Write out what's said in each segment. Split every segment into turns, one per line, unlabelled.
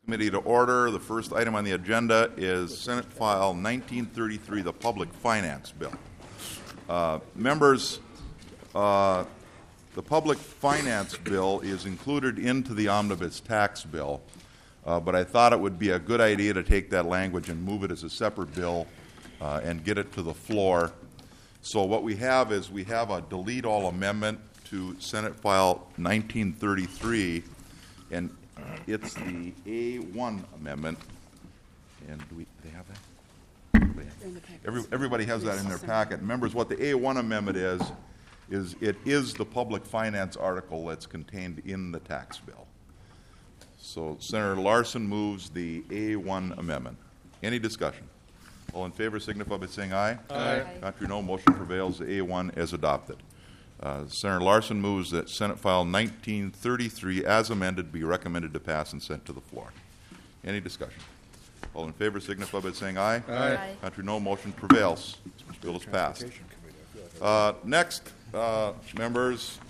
Committee to order. The first item on the agenda is Senate File 1933, the Public Finance Bill. Members, the Public Finance Bill is included into the Omnibus Tax Bill, but I thought it would be a good idea to take that language and move it as a separate bill and get it to the floor. So what we have is we have a delete all amendment to Senate File 1933, and it's the A1 amendment. And do they have that? Everybody has that in their packet. Members, what the A1 amendment is it is the public finance article that's contained in the tax bill. So Senator Larson moves the A1 amendment. Any discussion? All in favor signify by saying aye.
Aye.
Contrary, no. Motion prevails. The A1 is adopted. Senator Larson moves that Senate File 1933, as amended, be recommended to pass and sent to the floor. Any discussion? All in favor signify by saying aye.
Aye.
Contrary, no. Motion prevails. This bill is passed. Next, members,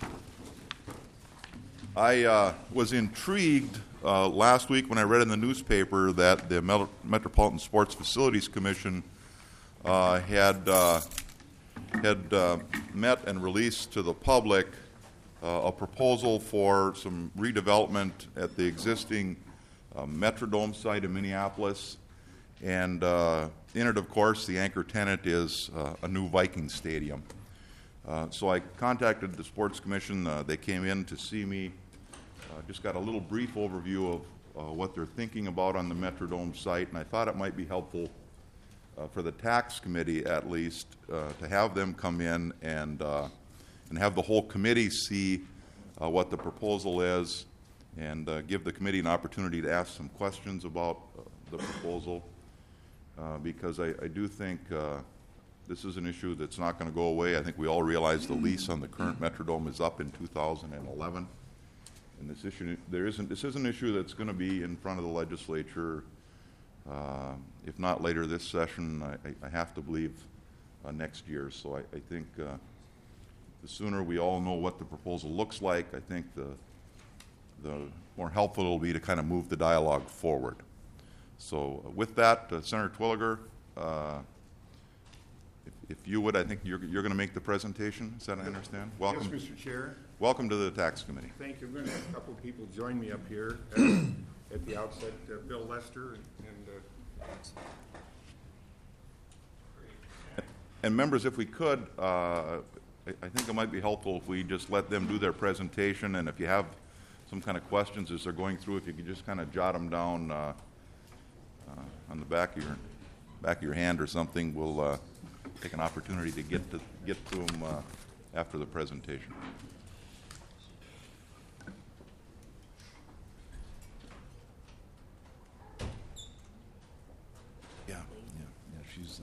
I was intrigued last week when I read in the newspaper that the Metropolitan Sports Facilities Commission had met and released to the public a proposal for some redevelopment at the existing Metrodome site in Minneapolis. And in it, of course, the anchor tenant is a new Viking stadium. So I contacted the Sports Commission. They came in to see me. Just got a little brief overview of what they're thinking about on the Metrodome site, and I thought it might be helpful for the tax committee, at least, to have them come in and have the whole committee see what the proposal is, and give the committee an opportunity to ask some questions about the proposal, because I do think this is an issue that's not going to go away. I think we all realize the lease on the current Metrodome is up in 2011. And this is an issue that's going to be in front of the legislature, if not later this session, I have to believe next year. So I think the sooner we all know what the proposal looks like, I think the more helpful it will be to kind of move the dialogue forward. So with that, Senator Twilliger, if you would, I think you're going to make the presentation. Is that I understand? Welcome.
Yes, Mr. Chair.
Welcome to the Tax Committee.
Thank you. We're going to have a couple of people join me up here at the outset. Bill Lester
and members, if we could, I think it might be helpful if we just let them do their presentation, and if you have some kind of questions as they're going through, if you could just kind of jot them down on the back of your hand or something, we'll take an opportunity to get to them after the presentation. She's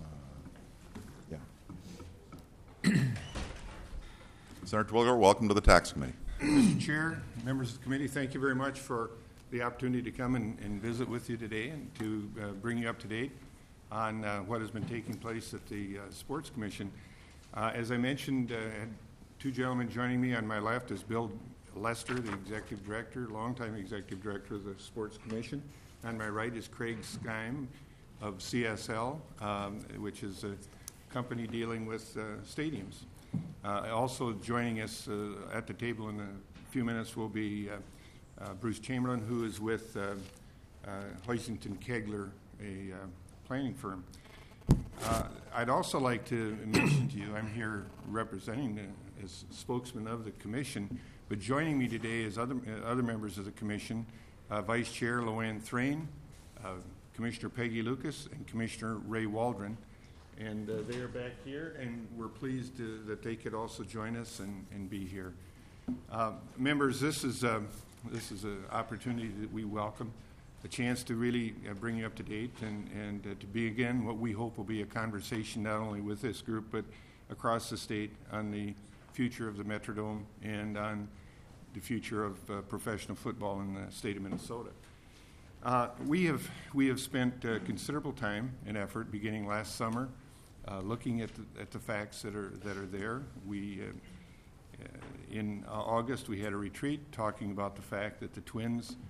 Senator Twilliger, welcome to the Tax Committee.
Mr. Chair, members of the committee, thank you very much for the opportunity to come and visit with you today and to bring you up to date on what has been taking place at the Sports Commission. As I mentioned, I had two gentlemen joining me. On my left is Bill Lester, the Executive Director, longtime Executive Director of the Sports Commission. On my right is Craig Skeim of CSL, which is a company dealing with stadiums. Also joining us at the table in a few minutes will be Bruce Chamberlain, who is with Hoisington Kegler, a planning firm. I'd also like to mention to you, I'm here representing as spokesman of the commission, but joining me today is other members of the commission, Vice Chair Loanne Thrain, Commissioner Peggy Lucas, and Commissioner Ray Waldron. And they are back here, and we're pleased that they could also join us and be here. Members, this is an opportunity that we welcome, a chance to really bring you up to date and to be, again, what we hope will be a conversation not only with this group but across the state on the future of the Metrodome and on the future of professional football in the state of Minnesota. We have spent considerable time and effort beginning last summer looking at the facts that are there. We in August we had a retreat talking about the fact that the Twins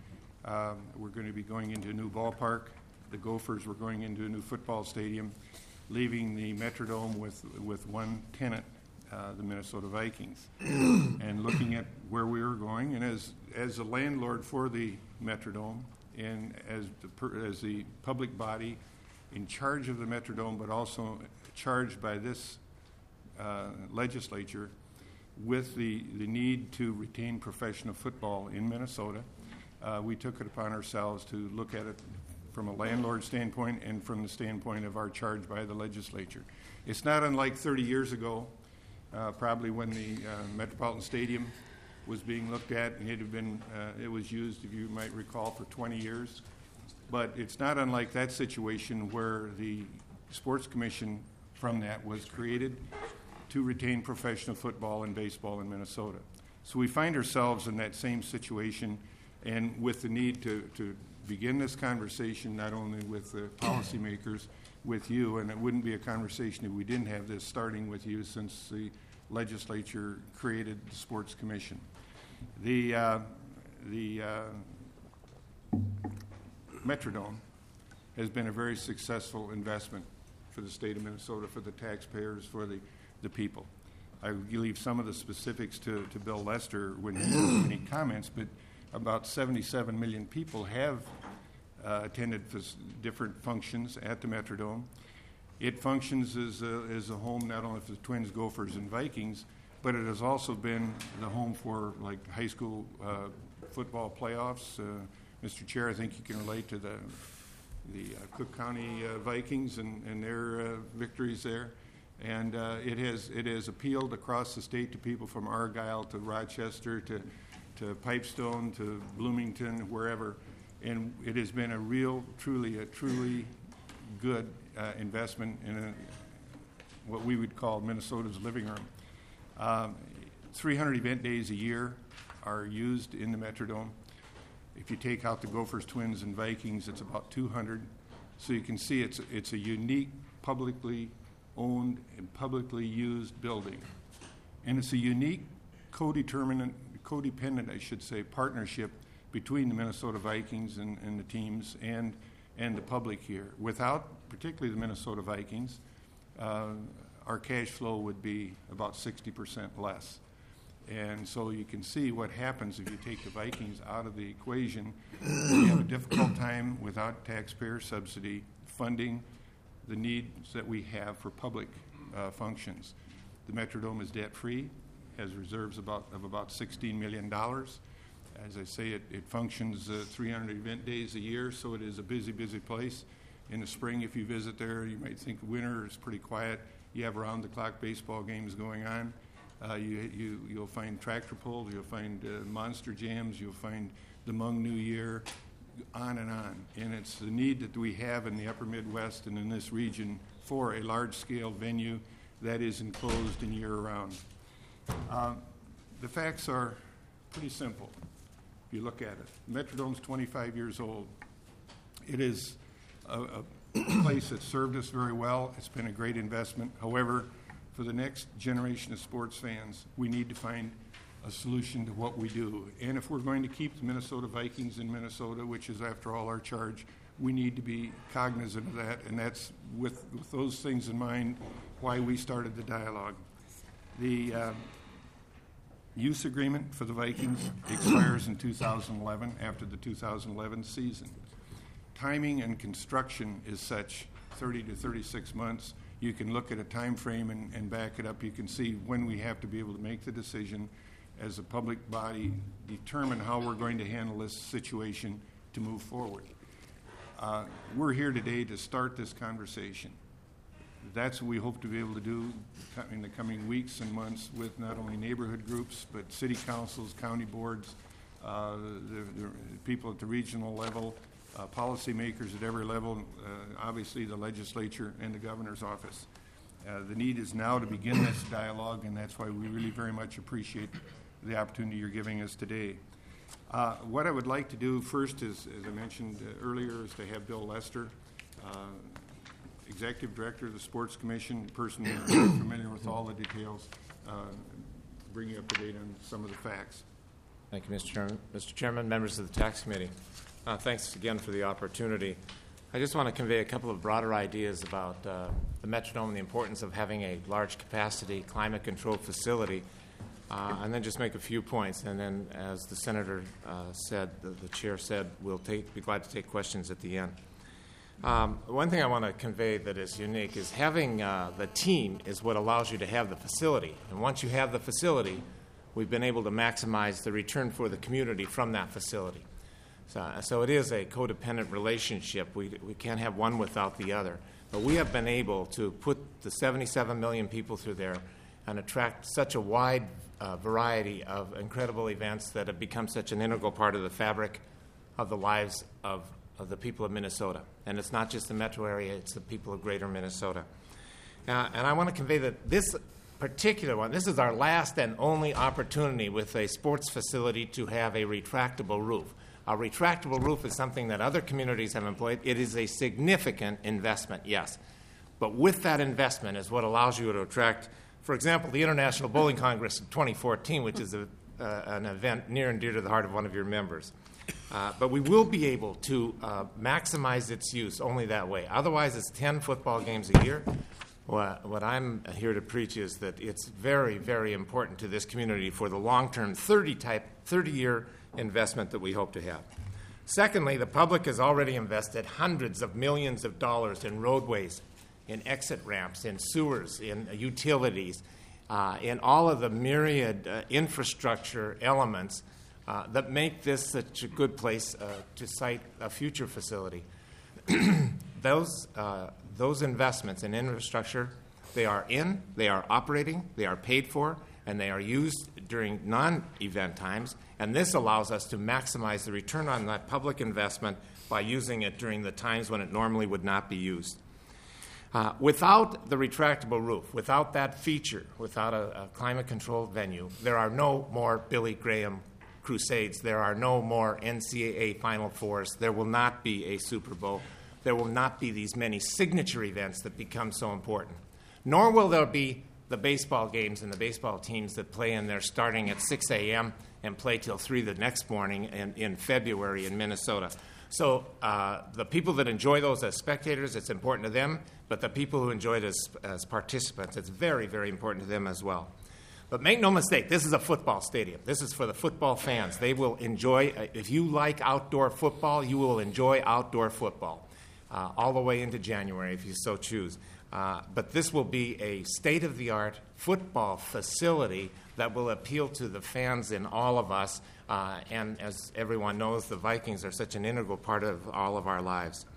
We're going to be going into a new ballpark. The Gophers were going into a new football stadium, leaving the Metrodome with one tenant, the Minnesota Vikings. And looking at where we were going, and as a landlord for the Metrodome, and as the public body in charge of the Metrodome, but also charged by this legislature with the need to retain professional football in Minnesota, we took it upon ourselves to look at it from a landlord standpoint and from the standpoint of our charge by the legislature. It's not unlike 30 years ago, probably when the Metropolitan Stadium was being looked at, and it was used, if you might recall, for 20 years. But it's not unlike that situation where the Sports Commission from that was created to retain professional football and baseball in Minnesota. So we find ourselves in that same situation, and with the need to begin this conversation not only with the policymakers, with you, and it wouldn't be a conversation if we didn't have this starting with you since the legislature created the Sports Commission. The Metrodome has been a very successful investment for the state of Minnesota, for the taxpayers, for the people. I will leave some of the specifics to Bill Lester when he has any comments, but about 77 million people have attended different functions at the Metrodome. It functions as a home not only for the Twins, Gophers, and Vikings, but it has also been the home for like high school football playoffs. Mr. Chair, I think you can relate to the Cook County Vikings and their victories there. And it has appealed across the state to people from Argyle to Rochester to Pipestone to Bloomington, wherever. And it has been a truly good investment in what we would call Minnesota's living room. 300 event days a year are used in the Metrodome. If you take out the Gophers, Twins, and Vikings, it's about 200. So you can see it's a unique, publicly owned and publicly used building. And it's a unique, codependent, I should say, partnership between the Minnesota Vikings and the teams and the public here. Without particularly the Minnesota Vikings, our cash flow would be about 60% less. And so you can see what happens if you take the Vikings out of the equation. We have a difficult time without taxpayer subsidy funding the needs that we have for public functions. The Metrodome is debt-free, has reserves of about $16 million. As I say, it functions 300 event days a year, so it is a busy place. In the spring, if you visit there, you might think winter is pretty quiet. You have around-the-clock baseball games going on. You'll find tractor pulls, you'll find monster jams, you'll find the Hmong New Year, on and on. And it's the need that we have in the upper Midwest and in this region for a large-scale venue that is enclosed and year-round. The facts are pretty simple if you look at it. Metrodome's 25 years old. It is a place that served us very well. It's been a great investment. However, for the next generation of sports fans, we need to find a solution to what we do. And if we're going to keep the Minnesota Vikings in Minnesota, which is, after all, our charge, we need to be cognizant of that. And that's with those things in mind why we started the dialogue. The use agreement for the Vikings expires in 2011, after the 2011 season. Timing and construction is such, 30 to 36 months. You can look at a time frame and back it up. You can see when we have to be able to make the decision as a public body, determine how we're going to handle this situation to move forward. We're here today to start this conversation. That's what we hope to be able to do in the coming weeks and months with not only neighborhood groups, but city councils, county boards, the people at the regional level, policymakers at every level, obviously the legislature and the governor's office. The need is now to begin this dialogue, and that's why we really very much appreciate the opportunity you're giving us today. What I would like to do first is, as I mentioned earlier, is to have Bill Lester, Executive Director of the Sports Commission, person very familiar with all the details, bring you up to date on some of the facts.
Thank you, Mr. Chairman. Mr. Chairman, members of the Tax Committee. Thanks again for the opportunity. I just want to convey a couple of broader ideas about the Metrodome and the importance of having a large capacity climate-controlled facility, and then just make a few points. And then, as the Senator said, the Chair said, we'll be glad to take questions at the end. One thing I want to convey that is unique is having the team is what allows you to have the facility. And once you have the facility, we've been able to maximize the return for the community from that facility. So it is a codependent relationship. We can't have one without the other. But we have been able to put the 77 million people through there and attract such a wide variety of incredible events that have become such an integral part of the fabric of the lives of the people of Minnesota. And it's not just the metro area, it's the people of greater Minnesota. And I want to convey that this particular one, this is our last and only opportunity with a sports facility to have a retractable roof. A retractable roof is something that other communities have employed. It is a significant investment, yes. But with that investment is what allows you to attract, for example, the International Bowling Congress in 2014, which is an event near and dear to the heart of one of your members. But we will be able to maximize its use only that way. Otherwise, it's 10 football games a year. What I'm here to preach is that it's very, very important to this community for the long-term 30-year investment that we hope to have. Secondly, the public has already invested hundreds of millions of dollars in roadways, in exit ramps, in sewers, in utilities, in all of the myriad infrastructure elements that make this such a good place to site a future facility. Those investments in infrastructure, they are operating, they are paid for, and they are used during non-event times, and this allows us to maximize the return on that public investment by using it during the times when it normally would not be used. Without the retractable roof, without that feature, without a climate-controlled venue, there are no more Billy Graham Crusades, there are no more NCAA Final Fours, there will not be a Super Bowl, there will not be these many signature events that become so important, nor will there be the baseball games and the baseball teams that play in there starting at 6 a.m. and play till 3 the next morning in February in Minnesota. So the people that enjoy those as spectators, it's important to them, but the people who enjoy it as participants, it's very, very important to them as well. But make no mistake, this is a football stadium. This is for the football fans. They will enjoy, if you like outdoor football, you will enjoy outdoor football all the way into January if you so choose. But this will be a state-of-the-art football facility that will appeal to the fans in all of us. And as everyone knows, the Vikings are such an integral part of all of our lives.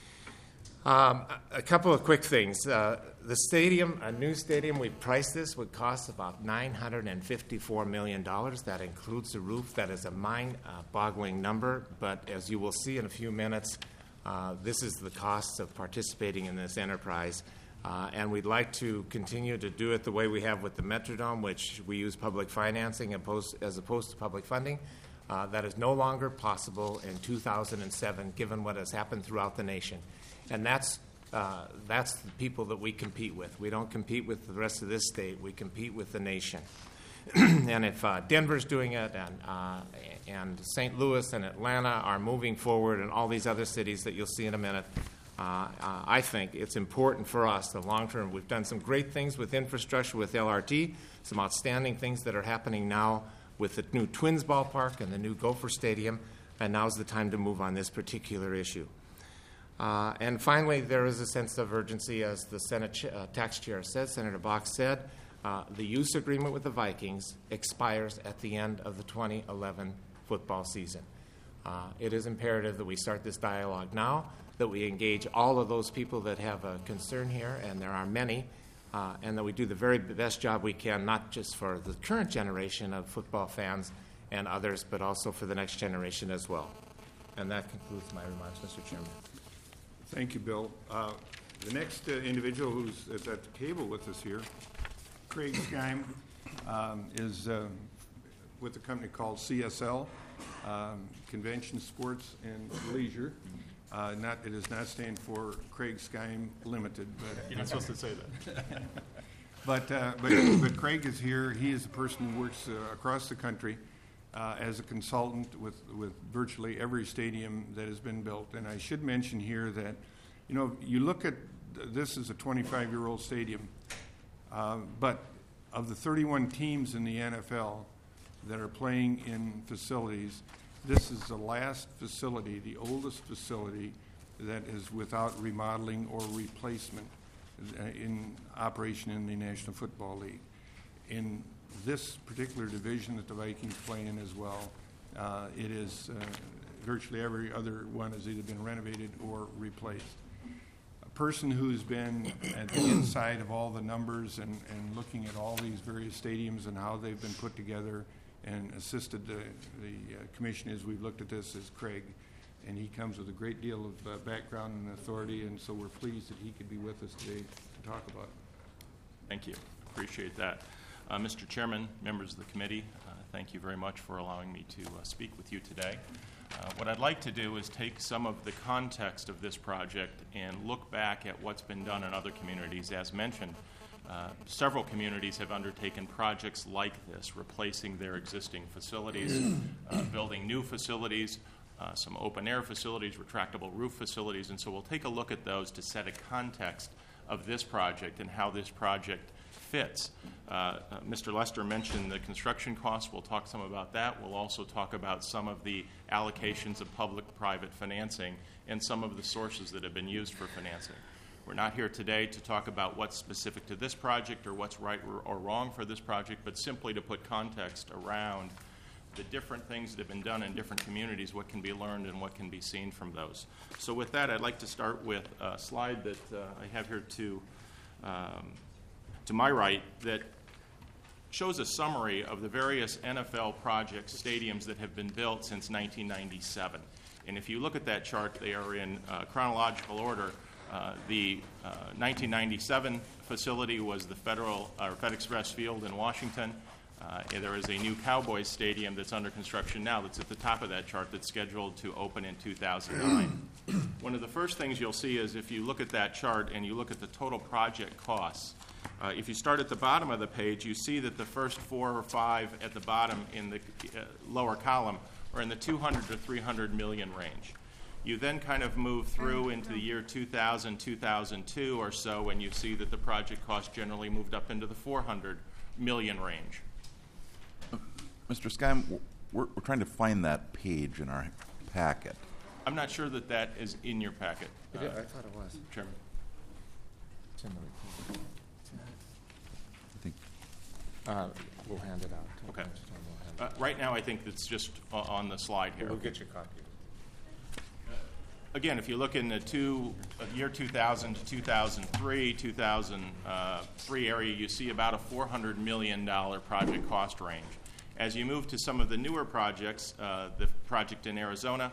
A couple of quick things. The stadium, a new stadium, we priced this, would cost about $954 million. That includes the roof. That is a mind-boggling number. But as you will see in a few minutes, this is the cost of participating in this enterprise. And we'd like to continue to do it the way we have with the Metrodome, which we use public financing as opposed to public funding. That is no longer possible in 2007, given what has happened throughout the nation. And that's the people that we compete with. We don't compete with the rest of this state. We compete with the nation. And if Denver's doing it, and St. Louis and Atlanta are moving forward, and all these other cities that you'll see in a minute, I think it's important for us, the long term. We've done some great things with infrastructure, with LRT, some outstanding things that are happening now with the new Twins ballpark and the new Gopher Stadium, and now's the time to move on this particular issue. And finally, there is a sense of urgency, as the Senate tax chair said, Senator Box said. The use agreement with the Vikings expires at the end of the 2011 football season. It is imperative that we start this dialogue now, that we engage all of those people that have a concern here, and there are many, and that we do the very best job we can, not just for the current generation of football fans and others, but also for the next generation as well. And that concludes my remarks, Mr. Chairman.
Thank you, Bill. The nenext individual who's at the table with us here, Craig Skeim, is with a company called CSL, Convention Sports and Leisure. It does not stand for Craig Skeim Limited. But,
you're not supposed to say that.
But Craig is here. He is a person who works across the country as a consultant with virtually every stadium that has been built. And I should mention here that, you look at this as a 25-year-old stadium, but of the 31 teams in the NFL that are playing in facilities, this is the last facility, the oldest facility that is without remodeling or replacement in operation in the National Football League. In this particular division that the Vikings play in as well, it is virtually every other one has either been renovated or replaced. A person who's been at the inside of all the numbers and looking at all these various stadiums and how they've been put together and assisted the commission as we've looked at this is Craig. And he comes with a great deal of background and authority, and so we're pleased that he could be with us today to talk about it.
Thank you. Appreciate that. Mr. Chairman, members of the committee, thank you very much for allowing me to speak with you today. What I'd like to do is take some of the context of this project and look back at what's been done in other communities. As mentioned, several communities have undertaken projects like this, replacing their existing facilities, building new facilities, some open-air facilities, retractable roof facilities, and so we'll take a look at those to set a context of this project and how this project fits. Mr. Lester mentioned the construction costs. We'll talk some about that. We'll also talk about some of the allocations of public-private financing and some of the sources that have been used for financing. We're not here today to talk about what's specific to this project or what's right or wrong for this project, but simply to put context around the different things that have been done in different communities, what can be learned and what can be seen from those. So with that, I'd like to start with a slide that I have here to my right that shows a summary of the various NFL projects, stadiums that have been built since 1997. And if you look at that chart, they are in chronological order. The 1997 facility was the FedExpress Field in Washington. There is a new Cowboys stadium that's under construction now that's at the top of that chart that's scheduled to open in 2009. One of the first things you'll see is if you look at that chart and you look at the total project costs, if you start at the bottom of the page, you see that the first 4 or 5 at the bottom in the lower column are in the 200 to 300 million range. You then kind of move through into the year 2000, 2002 or so, and you see that the project cost generally moved up into the 400 million range.
Mr. Skym, we're trying to find that page in our packet.
I'm not sure that that is in your packet.
I thought it was.
Chairman.
It's in the report.
I think
We'll hand it out.
Okay. Right now, I think it's just on the slide here.
We'll get your copy.
Again, if you look in the year 2000 to 2003, 2003 area, you see about a $400 million project cost range. As you move to some of the newer projects, the project in Arizona,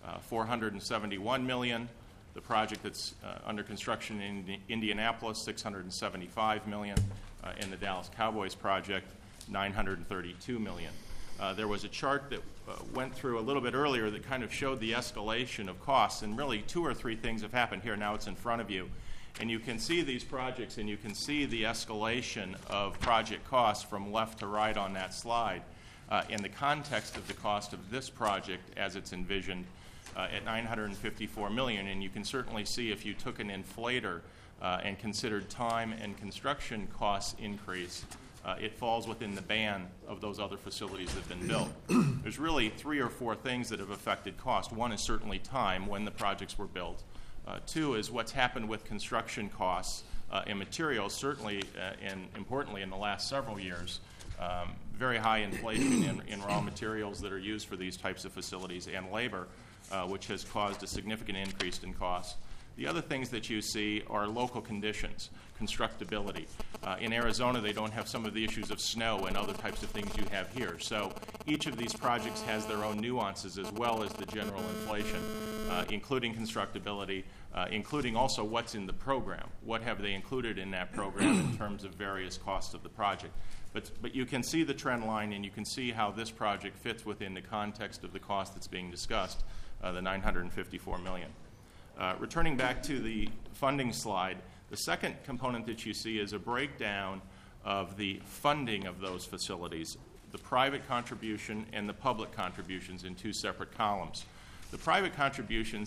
$471 million. The project that's under construction in Indianapolis, $675 million. And the Dallas Cowboys project, $932 million. There was a chart that went through a little bit earlier that kind of showed the escalation of costs, and really 2 or 3 things have happened here. Now it's in front of you. And you can see these projects, and you can see the escalation of project costs from left to right on that slide in the context of the cost of this project as it's envisioned at $954 million. And you can certainly see if you took an inflator and considered time and construction costs increase, it falls within the band of those other facilities that have been built. There's really 3 or 4 things that have affected cost. One is certainly time, when the projects were built. 2 is what's happened with construction costs and materials, certainly and importantly in the last several years. Very high inflation in raw materials that are used for these types of facilities and labor, which has caused a significant increase in costs. The other things that you see are local conditions, constructability. In Arizona, they don't have some of the issues of snow and other types of things you have here. So each of these projects has their own nuances as well as the general inflation, including constructability, including also what's in the program. What have they included in that program in terms of various costs of the project? But you can see the trend line, and you can see how this project fits within the context of the cost that's being discussed, the $954 million. Returning back to the funding slide, the second component that you see is a breakdown of the funding of those facilities. the private contribution and the public contributions in two separate columns. The private contribution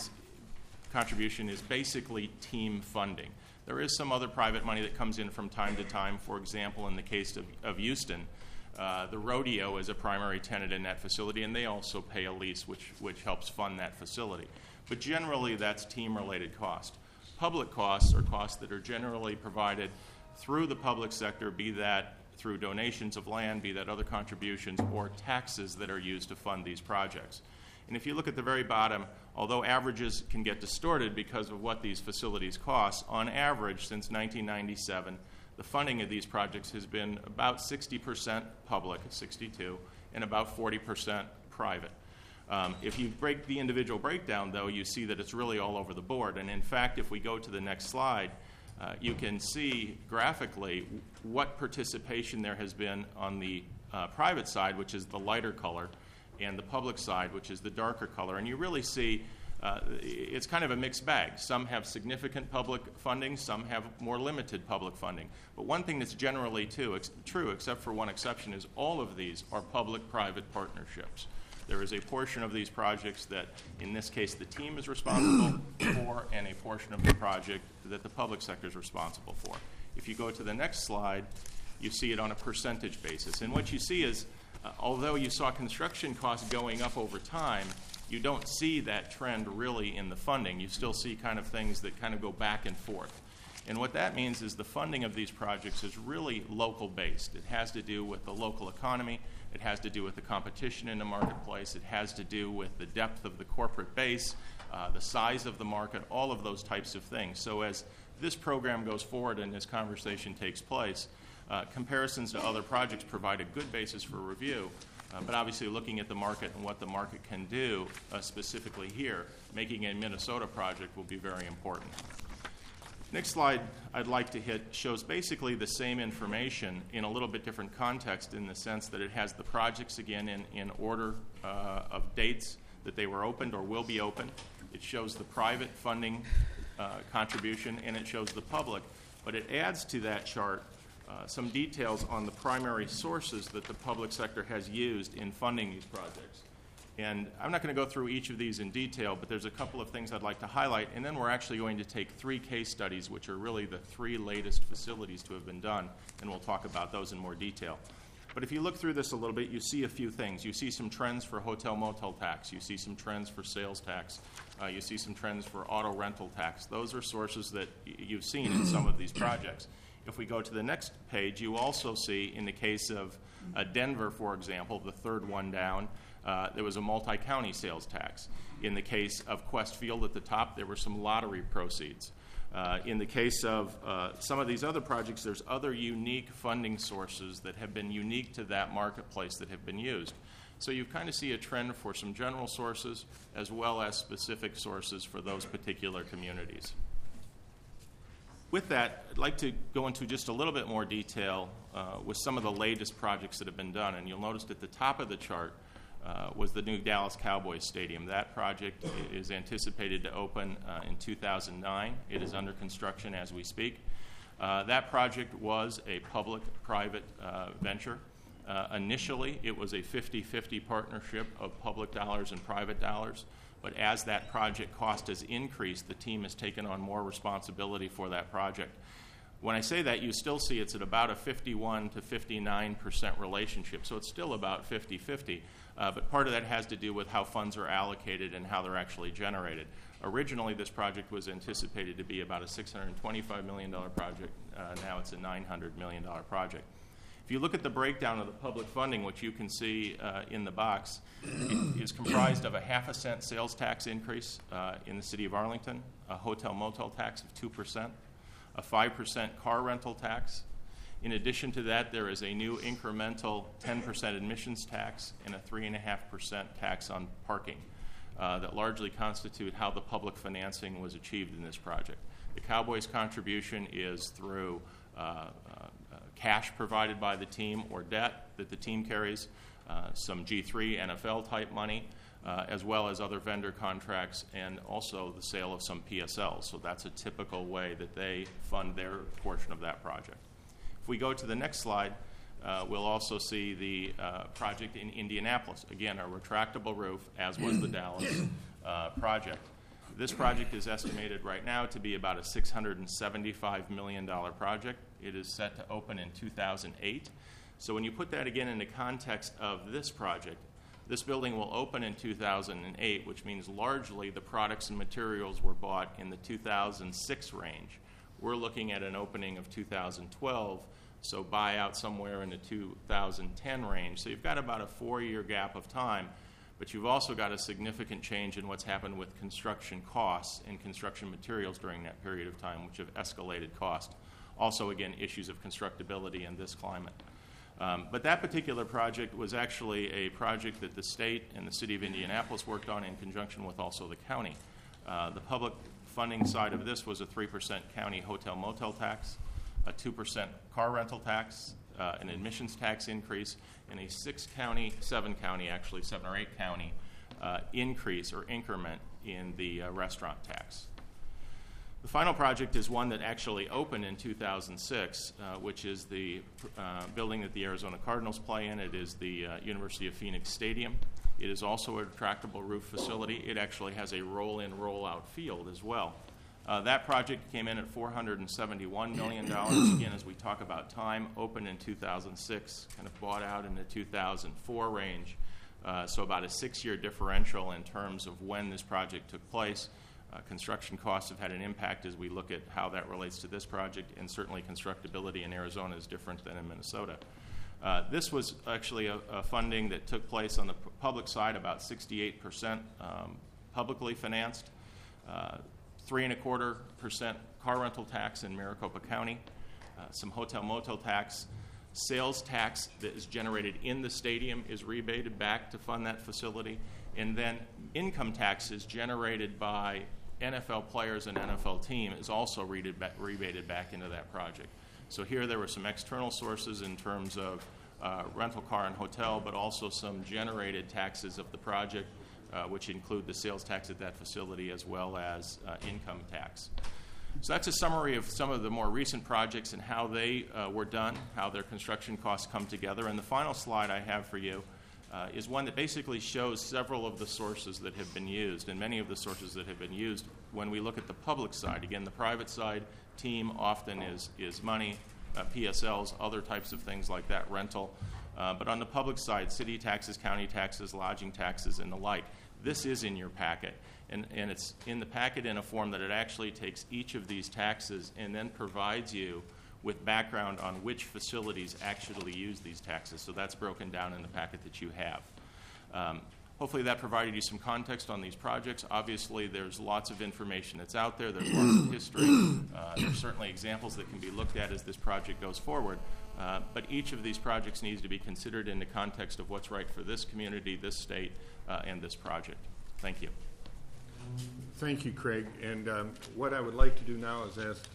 is basically team funding. There is some other private money that comes in from time to time. For example, in the case of Houston, the rodeo is a primary tenant in that facility, and they also pay a lease which helps fund that facility. But generally, that's team-related cost. Public costs are costs that are generally provided through the public sector, be that through donations of land, be that other contributions, or taxes that are used to fund these projects. And if you look at the very bottom, although averages can get distorted because of what these facilities cost, on average since 1997, the funding of these projects has been about 60% public, 62, and about 40% private. If you break the individual breakdown, though, you see that it's really all over the board. And in fact, if we go to the next slide, you can see graphically what participation there has been on the private side, which is the lighter color, and the public side, which is the darker color. And you really see it's kind of a mixed bag. Some have significant public funding, some have more limited public funding. But one thing that's generally true, except for one exception, is all of these are public-private partnerships. There is a portion of these projects that, in this case, the team is responsible for, and a portion of the project that the public sector is responsible for. If you go to the next slide, you see it on a percentage basis. And what you see is, although you saw construction costs going up over time, you don't see that trend really in the funding. You still see kind of things that kind of go back and forth. And what that means is the funding of these projects is really local based. It has to do with the local economy. It has to do with the competition in the marketplace. It has to do with the depth of the corporate base, the size of the market, all of those types of things. So as this program goes forward and this conversation takes place, comparisons to other projects provide a good basis for review. But obviously looking at the market and what the market can do specifically here, making a Minnesota project will be very important. Next slide I'd like to hit shows basically the same information in a little bit different context, in the sense that it has the projects again in order of dates that they were opened or will be opened. It shows the private funding contribution, and it shows the public. But it adds to that chart some details on the primary sources that the public sector has used in funding these projects. And I'm not going to go through each of these in detail, but there's a couple of things I'd like to highlight, and then we're actually going to take 3 case studies, which are really the 3 latest facilities to have been done, and we'll talk about those in more detail. But if you look through this a little bit, you see a few things. You see some trends for hotel-motel tax. You see some trends for sales tax. You see some trends for auto rental tax. Those are sources that you've seen in some of these projects. If we go to the next page, you also see, in the case of Denver, for example, the third one down, there was a multi-county sales tax. In the case of Quest Field at the top, there were some lottery proceeds. In the case of some of these other projects, there's other unique funding sources that have been unique to that marketplace that have been used. So you kind of see a trend for some general sources as well as specific sources for those particular communities. With that, I'd like to go into just a little bit more detail with some of the latest projects that have been done. And you'll notice at the top of the chart was the new Dallas Cowboys Stadium. That project is anticipated to open in 2009. It is under construction as we speak. That project was a public-private venture. Initially, it was a 50-50 partnership of public dollars and private dollars. But as that project cost has increased, the team has taken on more responsibility for that project. When I say that, you still see it's at about a 51 to 59% relationship, so it's still about 50-50. But part of that has to do with how funds are allocated and how they're actually generated. Originally, this project was anticipated to be about a $625 million project. Now it's a $900 million project. If you look at the breakdown of the public funding, which you can see in the box, it is comprised of a 0.5 cent sales tax increase in the city of Arlington, a hotel-motel tax of 2%, a 5% car rental tax. In addition to that, there is a new incremental 10% admissions tax and a 3.5% tax on parking that largely constitute how the public financing was achieved in this project. The Cowboys' contribution is through cash provided by the team or debt that the team carries, some G3 NFL type money, as well as other vendor contracts, and also the sale of some PSLs. So that's a typical way that they fund their portion of that project. If we go to the next slide, we'll also see the project in Indianapolis. Again, a retractable roof, as was the Dallas project. This project is estimated right now to be about a $675 million project. It is set to open in 2008. So when you put that again into context of this project, this building will open in 2008, which means largely the products and materials were bought in the 2006 range. We're looking at an opening of 2012, so buyout somewhere in the 2010 range. So you've got about a 4-year gap of time, but you've also got a significant change in what's happened with construction costs and construction materials during that period of time, which have escalated cost. Also, again, issues of constructability in this climate. But that particular project was actually a project that the state and the city of Indianapolis worked on in conjunction with also the county. The public funding side of this was a 3% county hotel motel tax, a 2% car rental tax, an admissions tax increase, and a 7 or 8 county increase or increment in the restaurant tax. The final project is one that actually opened in 2006, which is the building that the Arizona Cardinals play in. It is the University of Phoenix Stadium. It is also a retractable roof facility. It actually has a roll-in, roll-out field as well. That project came in at $471 million. Again, as we talk about time, opened in 2006, kind of bought out in the 2004 range. So about a 6-year differential in terms of when this project took place. Construction costs have had an impact as we look at how that relates to this project, and certainly constructability in Arizona is different than in Minnesota. This was actually a funding that took place on the public side, about 68% publicly financed, 3.25% car rental tax in Maricopa County, some hotel motel tax. Sales tax that is generated in the stadium is rebated back to fund that facility, and then income taxes generated by NFL players and NFL team is also rebated back into that project. So here there were some external sources in terms of rental car and hotel, but also some generated taxes of the project, which include the sales tax at that facility as well as income tax. So that's a summary of some of the more recent projects and how they were done, how their construction costs come together. And the final slide I have for you is one that basically shows several of the sources that have been used, and many of the sources that have been used when we look at the public side. Again, the private side, team often is money, PSLs, other types of things like that, rental. But on the public side, city taxes, county taxes, lodging taxes, and the like. This is in your packet, and it's in the packet in a form that it actually takes each of these taxes and then provides you with background on which facilities actually use these taxes. So that's broken down in the packet that you have. Hopefully that provided you some context on these projects. Obviously, there's lots of information that's out there. There's lots of history. There's certainly examples that can be looked at as this project goes forward. But each of these projects needs to be considered in the context of what's right for this community, this state, and this project. Thank you.
Thank you, Craig. And what I would like to do now is ask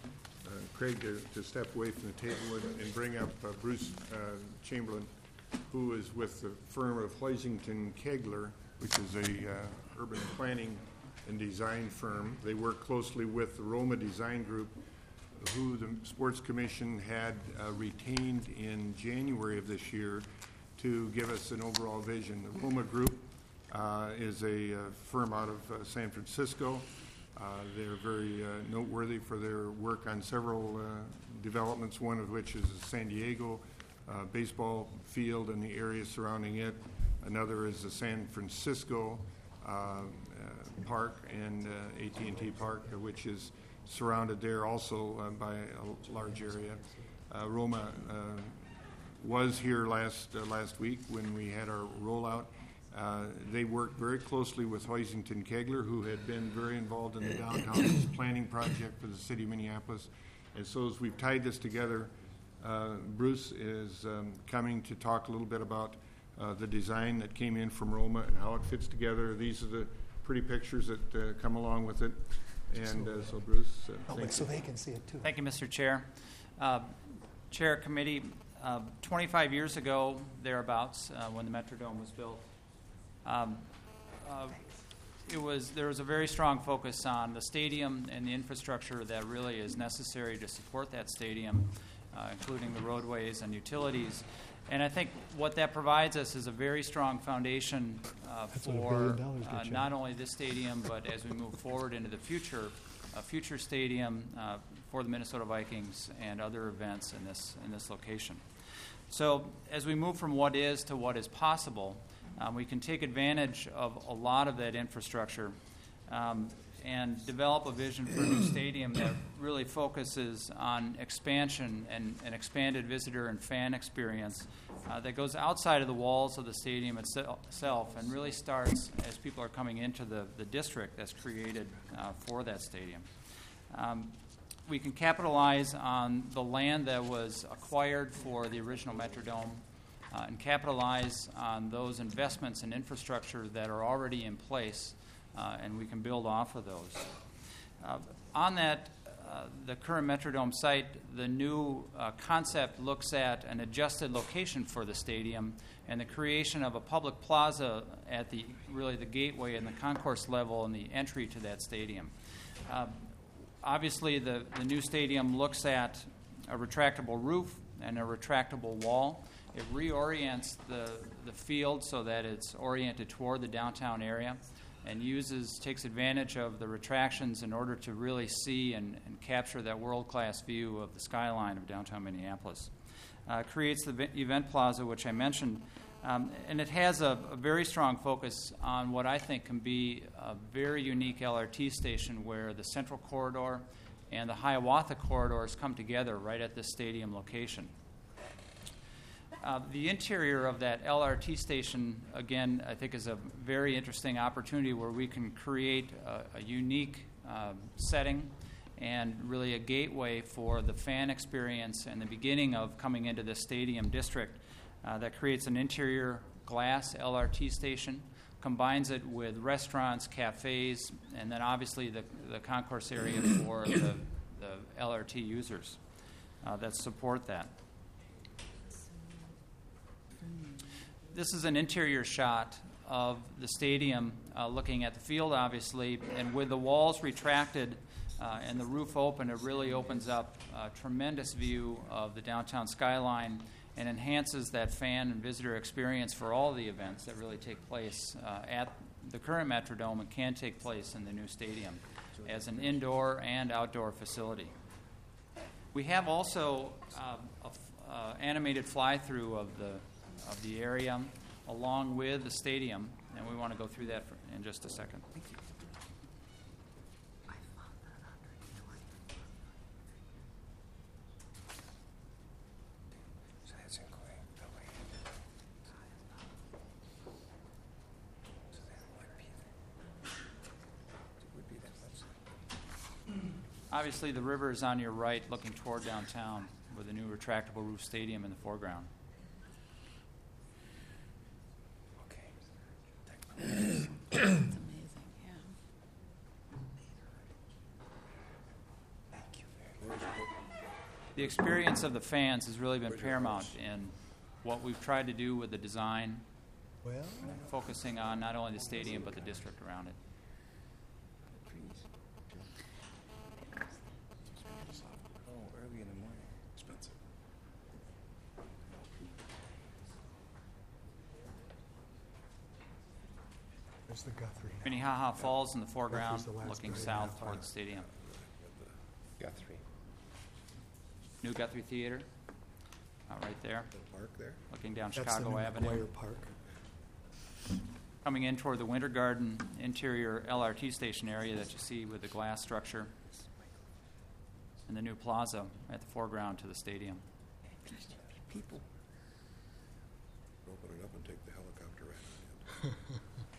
Craig to step away from the table and bring up Bruce Chamberlain, who is with the firm of Hoisington Kegler, which is a urban planning and design firm. They work closely with the Roma Design Group, who the Sports Commission had retained in January of this year to give us an overall vision. The Roma Group is a firm out of San Francisco. They're very noteworthy for their work on several developments, one of which is the San Diego baseball field and the area surrounding it. Another is the San Francisco park and AT&T Park, which is surrounded there also by a large area. Roma was here last week when we had our rollout. They worked very closely with Hoisington Kegler, who had been very involved in the downtown planning project for the city of Minneapolis. And so as we've tied this together, Bruce is coming to talk a little bit about the design that came in from Roma and how it fits together. These are the pretty pictures that come along with it. And so Bruce, thank you.
So they can see it too.
Thank you, Mr. Chair. Chair, committee, 25 years ago, thereabouts, when the Metrodome was built, there was a very strong focus on the stadium and the infrastructure that really is necessary to support that stadium, including the roadways and utilities. And I think what that provides us is a very strong foundation for not only this stadium, but as we move forward into the future, a future stadium for the Minnesota Vikings and other events in this location. So as we move from what is to what is possible, we can take advantage of a lot of that infrastructure and develop a vision for a new stadium that really focuses on expansion and an expanded visitor and fan experience that goes outside of the walls of the stadium itself and really starts as people are coming into the district that's created for that stadium. We can capitalize on the land that was acquired for the original Metrodome and capitalize on those investments in infrastructure that are already in place, and we can build off of those. On that, the current Metrodome site, the new concept looks at an adjusted location for the stadium and the creation of a public plaza at the gateway and the concourse level and the entry to that stadium. Obviously, the new stadium looks at a retractable roof and a retractable wall. It reorients the field so that it's oriented toward the downtown area and takes advantage of the retractions in order to really see and capture that world-class view of the skyline of downtown Minneapolis. Creates the event plaza, which I mentioned, and it has a very strong focus on what I think can be a very unique LRT station where the Central Corridor and the Hiawatha corridors come together right at this stadium location. The interior of that LRT station, again, I think is a very interesting opportunity where we can create a unique setting and really a gateway for the fan experience and the beginning of coming into the stadium district that creates an interior glass LRT station, combines it with restaurants, cafes, and then obviously the concourse area for the LRT users that support that. This is an interior shot of the stadium looking at the field, obviously, and with the walls retracted and the roof open, it really opens up a tremendous view of the downtown skyline and enhances that fan and visitor experience for all the events that really take place at the current Metrodome and can take place in the new stadium as an indoor and outdoor facility. We have also an animated fly-through of the area along with the stadium, and we want to go through that in just a second. Obviously, the river is on your right looking toward downtown with the new retractable roof stadium in the foreground.
It's amazing, yeah.
The experience of the fans has really been paramount in what we've tried to do with the design, focusing on not only the stadium but the district around it.
Early in the morning. Expensive.
There's the Guthrie.
Minnehaha Falls in the foreground,
Guthrie's the last
looking
grade
south
math
toward
on
the stadium.
Guthrie.
New Guthrie Theater, right there,
The park there?
looking down
That's
Chicago
the new
Avenue.
McGuire Park.
Coming in toward the Winter Garden interior LRT station area that you see with the glass structure. And the new plaza at the foreground to the stadium.
People.
Open it up and take the helicopter right in.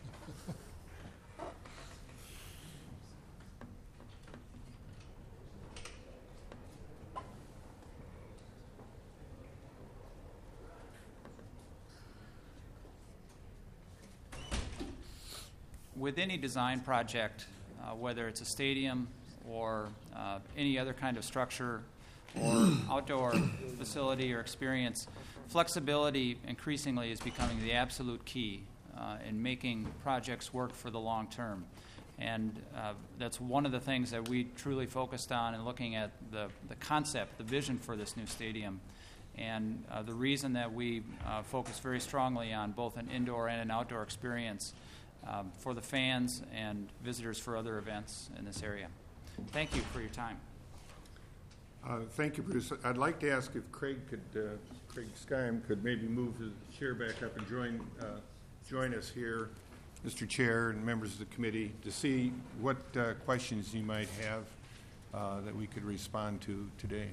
With any design project, whether it's a stadium or any other kind of structure or outdoor facility or experience, flexibility increasingly is becoming the absolute key in making projects work for the long term. And that's one of the things that we truly focused on in looking at the concept, the vision for this new stadium. And the reason that we focus very strongly on both an indoor and an outdoor experience for the fans and visitors for other events in this area. Thank you for your time.
Thank you, Bruce. I'd like to ask if Craig Skyam could maybe move his chair back up and join us here, Mr. Chair and members of the committee, to see what questions you might have that we could respond to today.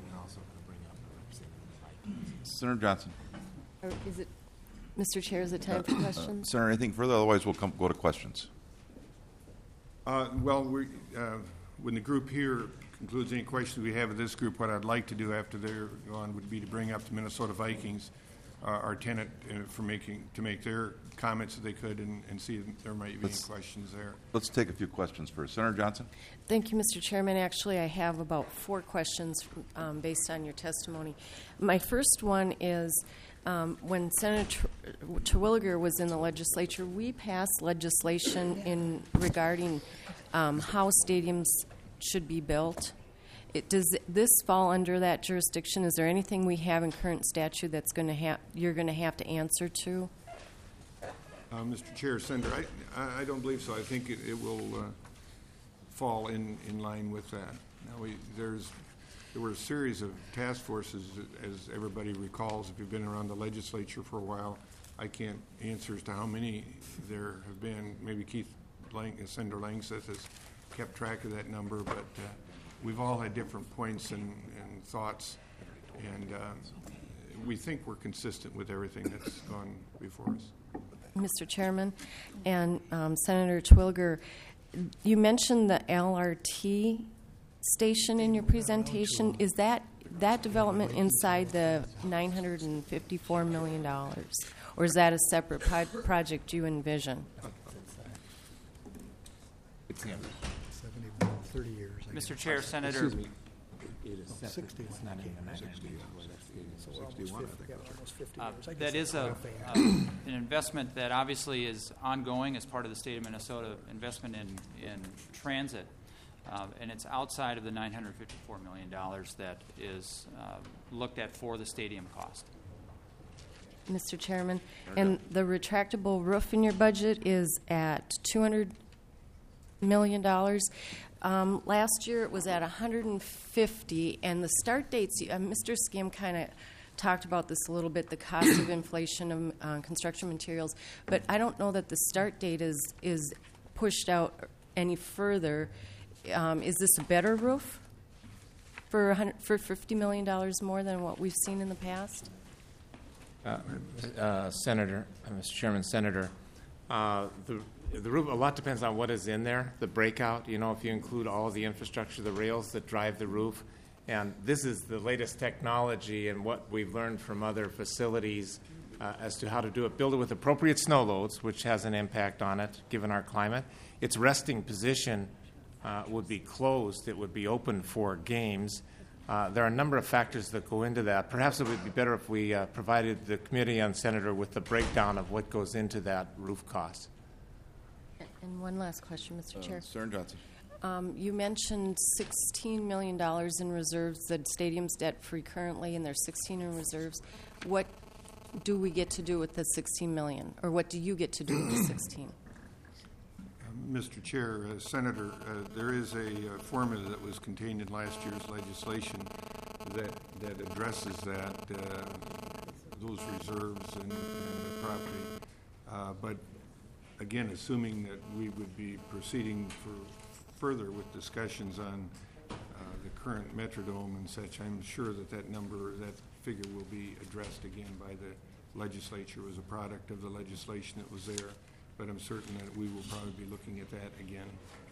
Senator Johnson.
Or is it, Mr. Chair, is it time for questions?
Senator, anything further? Otherwise, we'll go to questions.
Well, when the group here concludes any questions we have of this group, what I'd like to do after they're gone would be to bring up the Minnesota Vikings, our tenant, to make their comments that they could and see if there might be any questions there.
Let's take a few questions first. Senator Johnson.
Thank you, Mr. Chairman. Actually, I have about 4 questions based on your testimony. My first one is when Senator Terwilliger was in the legislature, we passed legislation regarding how stadiums should be built. Does this fall under that jurisdiction? Is there anything we have in current statute that's you're going to have to answer to?
Mr. Chair, Senator, I don't believe so. I think it will fall in line with that. Now, there were a series of task forces, as everybody recalls, if you've been around the legislature for a while. I can't answer as to how many there have been. Maybe Senator Langseth has kept track of that number, but we've all had different points and thoughts, and we think we're consistent with everything that's gone before us.
Mr. Chairman and Senator Terwilliger, you mentioned the LRT station in your presentation. Is that development inside the $954 million, or is that a separate project you envision?
It's 30 years.
Mr. Chair, Senator.
61.
That is an investment that obviously is ongoing as part of the state of Minnesota investment in transit, and it's outside of the $954 million that is looked at for the stadium cost.
Mr. Chairman, and the retractable roof in your budget is at $200 million. Last year it was at 150, and the start dates, Mr. Skim kind of talked about this a little bit, the cost of inflation of construction materials, but I don't know that the start date is pushed out any further. Is this a better roof for $50 million more than what we've seen in the past?
Senator, Mr. Chairman, Senator, the roof, a lot depends on what is in there, the breakout, if you include all of the infrastructure, the rails that drive the roof. And this is the latest technology and what we've learned from other facilities as to how to do it. Build it with appropriate snow loads, which has an impact on it, given our climate. Its resting position would be closed. It would be open for games. There are a number of factors that go into that. Perhaps it would be better if we provided the committee and Senator with the breakdown of what goes into that roof cost.
And one last question, Mr. Chair.
Senator Johnson.
You mentioned $16 million in reserves. The stadium's debt-free currently, and there's $16 in reserves. What do we get to do with the $16 million, or what do you get to do with the 16?
Mr. Chair, Senator, there is a formula that was contained in last year's legislation that addresses those reserves and the property. But again, assuming that we would be proceeding further with discussions on the current Metrodome and such, I'm sure that that figure will be addressed again by the legislature as a product of the legislation that was there. But I'm certain that we will probably be looking at that again.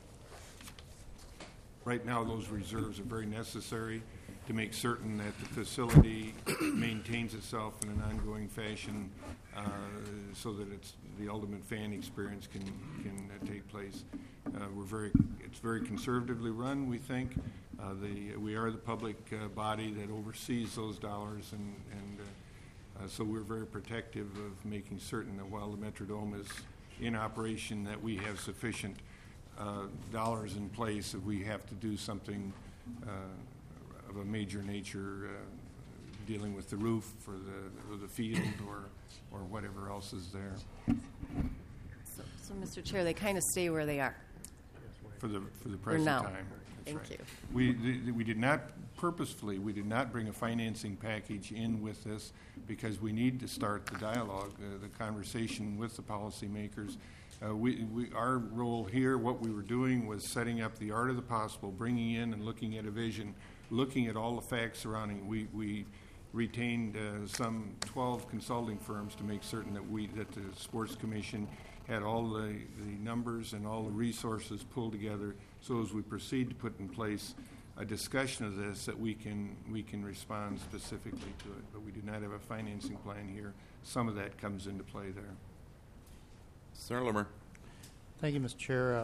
Right now, those reserves are very necessary to make certain that the facility maintains itself in an ongoing fashion so that the ultimate fan experience can take place. It's very conservatively run, we think. We are the public body that oversees those dollars, and so we're very protective of making certain that while the Metrodome is in operation, that we have sufficient dollars in place if we have to do something of a major nature, dealing with the roof or the field or whatever else is there.
So, Mr. Chair, they kind of stay where they are.
For the present
now.
time. That's
Thank
right. We did not purposefully, we did not bring a financing package in with this because we need to start the dialogue, the conversation with the policymakers. Our role here, what we were doing was setting up the art of the possible, bringing in and looking at a vision, looking at all the facts surrounding. We retained some 12 consulting firms to make certain that the Sports Commission had all the numbers and all the resources pulled together, so as we proceed to put in place a discussion of this, that we can respond specifically to it. But we do not have a financing plan here. Some of that comes into play there.
Senator Limmer.
Thank you, Mr. Chair.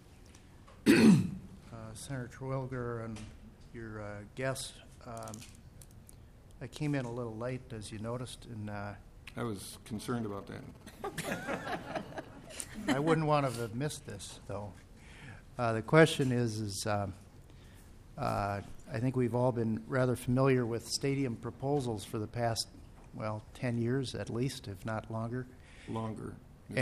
Senator Terwilliger and your guest, I came in a little late, as you noticed, and
I was concerned about that.
I wouldn't want to have missed this, though. The question is I think we've all been rather familiar with stadium proposals for the past, 10 years at least, if not longer.
Longer.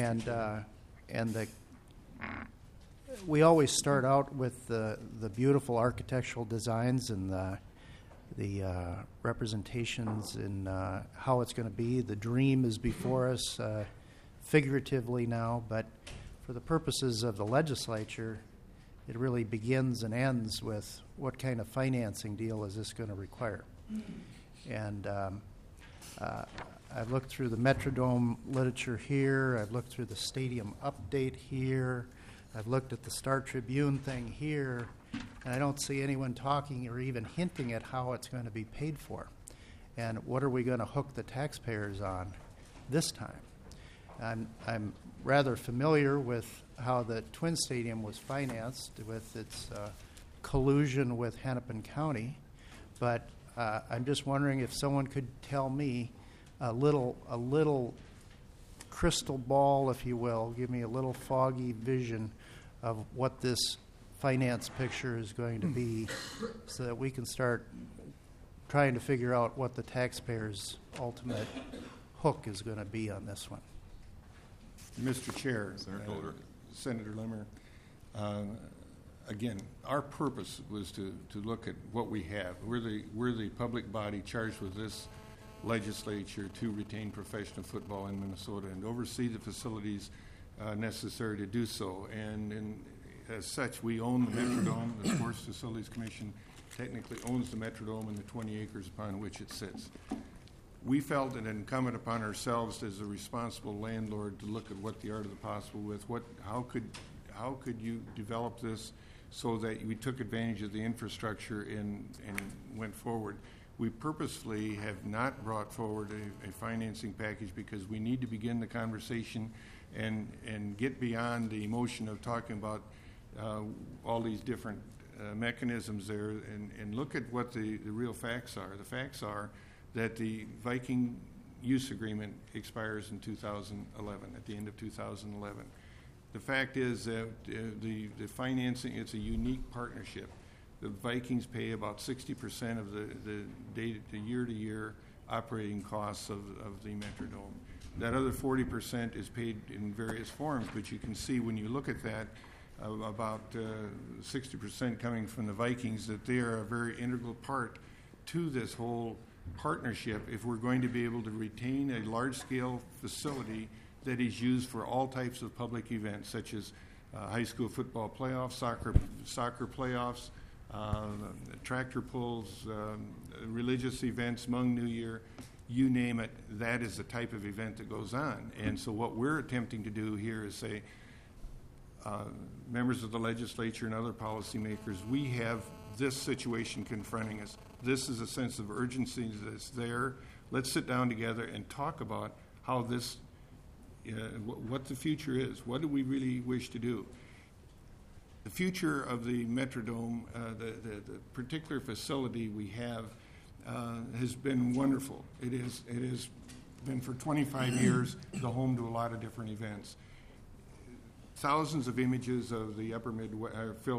We always start out with the beautiful architectural designs and the representations and how it's going to be. The dream is before us figuratively now, but for the purposes of the legislature, it really begins and ends with what kind of financing deal is this going to require. And I've looked through the Metrodome literature here. I've looked through the stadium update here. I've looked at the Star Tribune thing here, and I don't see anyone talking or even hinting at how it's going to be paid for. And what are we going to hook the taxpayers on this time? I'm rather familiar with how the Twin Stadium was financed with its collusion with Hennepin County, but I'm just wondering if someone could tell me a little crystal ball, if you will, give me a little foggy vision of what this finance picture is going to be so that we can start trying to figure out what the taxpayers' ultimate hook is going to be on this one.
Mr. Chair,
Senator
Senator Limmer, again, our purpose was to look at what we have. We're the public body charged with this legislature to retain professional football in Minnesota and oversee the facilities necessary to do so. And as such, we own the Metrodome. The Sports Facilities Commission technically owns the Metrodome and the 20 acres upon which it sits. We felt it incumbent upon ourselves as a responsible landlord to look at what the art of the possible with how could you develop this so that we took advantage of the infrastructure and went forward. We purposefully have not brought forward a financing package because we need to begin the conversation and get beyond the emotion of talking about all these different mechanisms there and look at what the real facts are. The facts are that the Viking use agreement expires in 2011, at the end of 2011. The fact is that the financing, it's a unique partnership. The Vikings pay about 60% of the year-to-year operating costs of the Metrodome. That other 40% is paid in various forms, but you can see when you look at that, about 60% coming from the Vikings, that they are a very integral part to this whole partnership if we're going to be able to retain a large-scale facility that is used for all types of public events, such as high school football playoffs, soccer playoffs, tractor pulls, religious events, Hmong New Year, you name it, that is the type of event that goes on. And so what we're attempting to do here is say, members of the legislature and other policymakers, we have this situation confronting us. This is a sense of urgency that's there. Let's sit down together and talk about how this, what the future is. What do we really wish to do? The future of the Metrodome, the particular facility we have, has been wonderful. It has been for 25 years the home to a lot of different events. thousands of images of the upper Midwest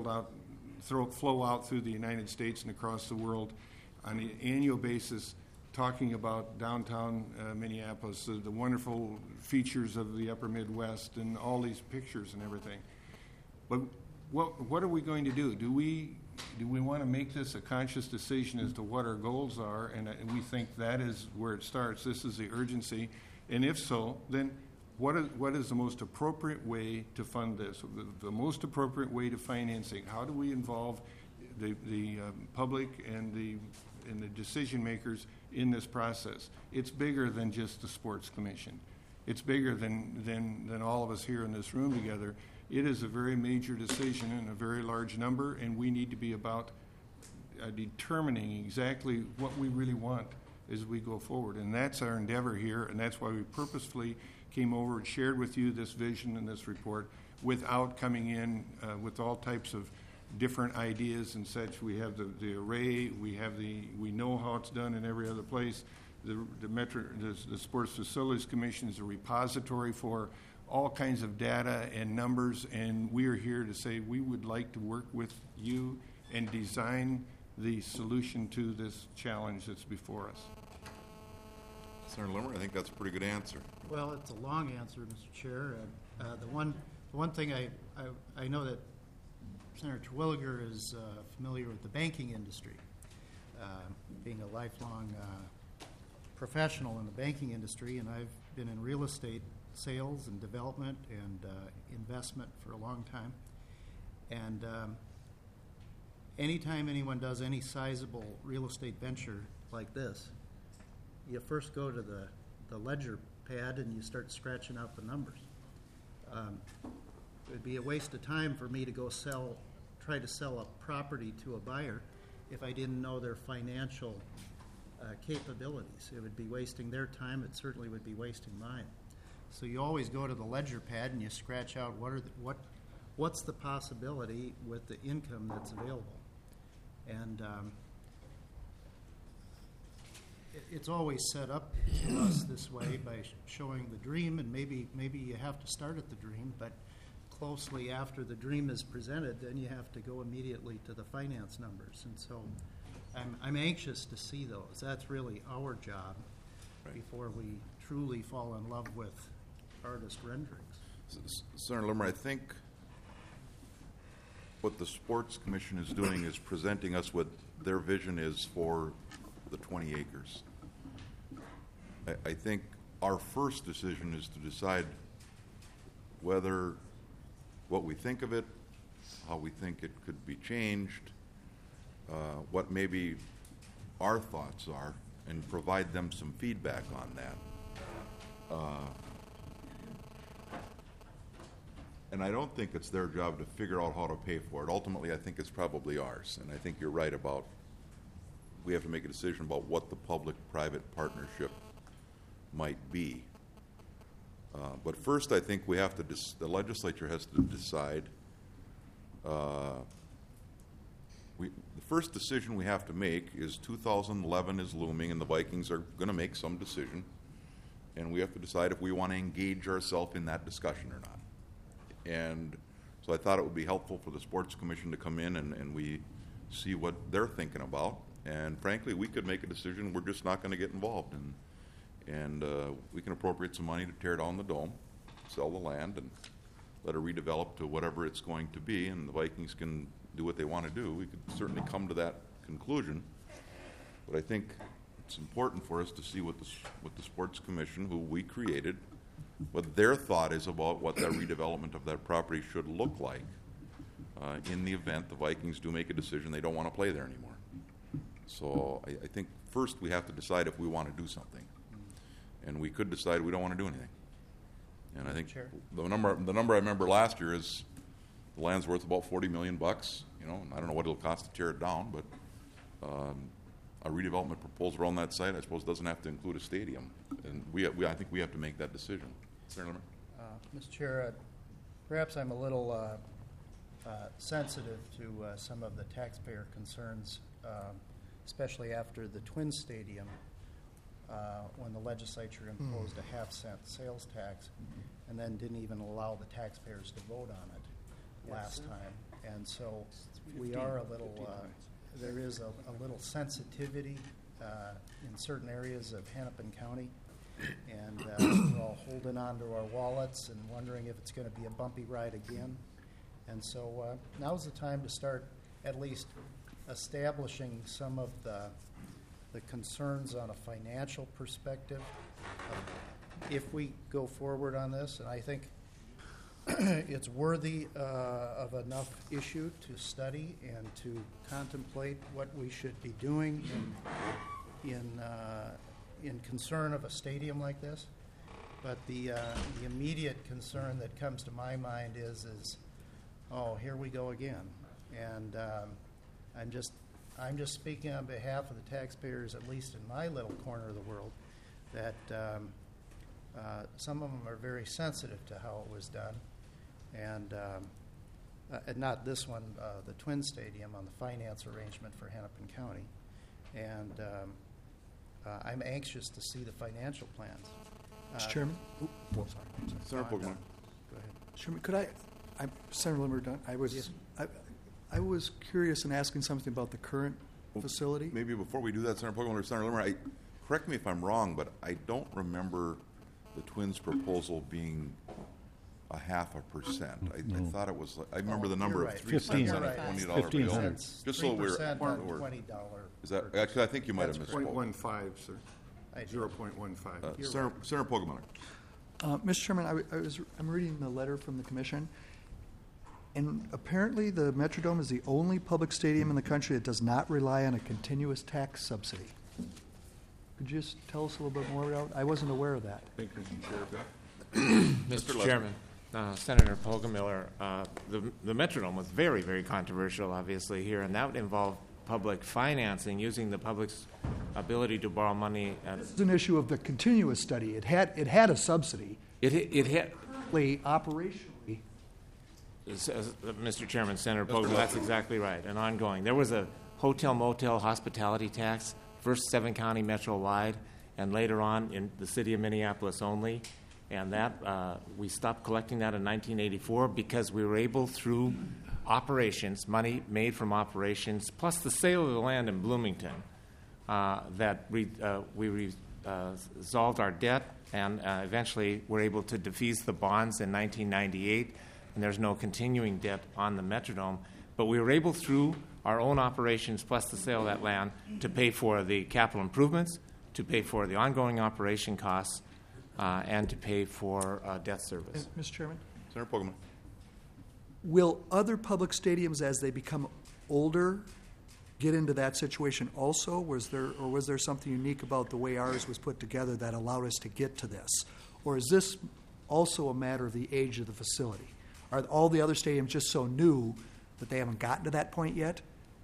flow out through the United States and across the world on an annual basis, talking about downtown Minneapolis, the wonderful features of the upper Midwest, and all these pictures and everything. But what are we going to do? Do we want to make this a conscious decision as to what our goals are? And we think that is where it starts. This is the urgency. And if so, then what is the most appropriate way to fund this? The most appropriate way to financing? How do we involve the public and the decision makers in this process? It's bigger than just the Sports Commission. It's bigger than all of us here in this room together. It is a very major decision and a very large number, and we need to be about determining exactly what we really want as we go forward. And that's our endeavor here, and that's why we purposefully came over and shared with you this vision and this report without coming in with all types of different ideas and such. We have the array, we know how it's done in every other place. The Sports Facilities Commission is a repository for all kinds of data and numbers, and we are here to say we would like to work with you and design the solution to this challenge that's before us.
Senator Limmer, I think that's a pretty good answer.
Well, it's a long answer, Mr. Chair. The one thing I know that Senator Terwilliger is familiar with the banking industry, being a lifelong professional in the banking industry, and I've been in real estate sales and development and investment for a long time. And anytime anyone does any sizable real estate venture like this, you first go to the ledger pad and you start scratching out the numbers. It would be a waste of time for me to go try to sell a property to a buyer if I didn't know their financial capabilities. It would be wasting their time. It certainly would be wasting mine. So you always go to the ledger pad and you scratch out what's the possibility with the income that's available. And it's always set up to us this way by showing the dream, and maybe you have to start at the dream, but closely after the dream is presented, then you have to go immediately to the finance numbers. And so I'm anxious to see those. That's really our job before we truly fall in love with artist renderings.
Senator Limmer, I think what the Sports Commission is doing is presenting us what their vision is for the 20 acres. I think our first decision is to decide whether what we think of it, how we think it could be changed, what maybe our thoughts are, and provide them some feedback on that. And I don't think it's their job to figure out how to pay for it. Ultimately, I think it's probably ours. And I think you're right about we have to make a decision about what the public-private partnership might be. But first, I think we have to the legislature has to decide. The first decision we have to make is 2011 is looming, and the Vikings are going to make some decision, and we have to decide if we want to engage ourselves in that discussion or not. And so I thought it would be helpful for the Sports Commission to come in and we see what they're thinking about. And frankly, we could make a decision we're just not going to get involved in. And we can appropriate some money to tear down the dome, sell the land, and let it redevelop to whatever it's going to be, and the Vikings can do what they want to do. We could certainly come to that conclusion. But I think it's important for us to see what the Sports Commission, who we created, what their thought is about what that redevelopment of that property should look like in the event the Vikings do make a decision they don't want to play there anymore. So I think first we have to decide if we want to do something. And we could decide we don't want to do anything. And I think the number I remember last year is the land's worth about $40 million. And I don't know what it'll cost to tear it down, but a redevelopment proposal on that site, I suppose, doesn't have to include a stadium. And I think we have to make that decision. Senator Limmer?
Mr. Chair, perhaps I'm a little sensitive to some of the taxpayer concerns, especially after the Twin Stadium, when the legislature imposed a half-cent sales tax. and then didn't even allow the taxpayers to vote on it last time. And so we are a little, there is a little sensitivity in certain areas of Hennepin County, and we're all holding on to our wallets and wondering if it's going to be a bumpy ride again. And so now's the time to start at least establishing some of the concerns on a financial perspective if we go forward on this. And I think it's worthy of enough issue to study and to contemplate what we should be doing in concern of a stadium like this. But the immediate concern that comes to my mind is oh, here we go again. And I'm just speaking on behalf of the taxpayers, at least in my little corner of the world, that some of them are very sensitive to how it was done. And not this one, the Twin Stadium, on the finance arrangement for Hennepin County. And I'm anxious to see the financial plans.
Mr. Chairman?
Senator Pogmeier.
Go ahead.
Chairman, could I'm Senator Limmer done.
Yes.
I was curious in asking something about the current facility.
Maybe before we do that, Senator Pogmeier or Senator Limmer, correct me if I'm wrong, but I don't remember the Twins' proposal being 0.5%. I thought it was. I remember the number
you're
of
right.
3 cents on a
$15.
$20 bill.
15.
Just so we're.
3% on $20.
Is that actually? I think you might have
That's
misspoke.
0.15, sir. 0.15.
Senator Pogmeier.
Mr. Chairman, I'm reading the letter from the commission, and apparently the Metrodome is the only public stadium in the country that does not rely on a continuous tax subsidy. Could you just tell us a little bit more about it? I wasn't aware of that.
Thank you, Sheriff.
Mr. Chairman, Senator Pogmeier, the Metrodome was very, very controversial, obviously, here, and that would involve public financing, using the public's ability to borrow money.
It's an issue of the continuous study. It had a subsidy.
It had.
Operationally.
Mr. Chairman, Senator Pogmeier, that's exactly right, and ongoing. There was a hotel, motel, hospitality tax, first 7-county metro-wide, and later on in the city of Minneapolis only. And that we stopped collecting that in 1984 because we were able, through operations, money made from operations, plus the sale of the land in Bloomington, that we resolved our debt and eventually were able to defease the bonds in 1998, and there's no continuing debt on the Metrodome. But we were able, through our own operations plus the sale of that land, to pay for the capital improvements, to pay for the ongoing operation costs, and to pay for debt service.
Mr. Chairman?
Senator Pogmeier.
Will other public stadiums, as they become older, get into that situation also? Was there something unique about the way ours was put together that allowed us to get to this? Or is this also a matter of the age of the facility? Are all the other stadiums just so new that they haven't gotten to that point yet?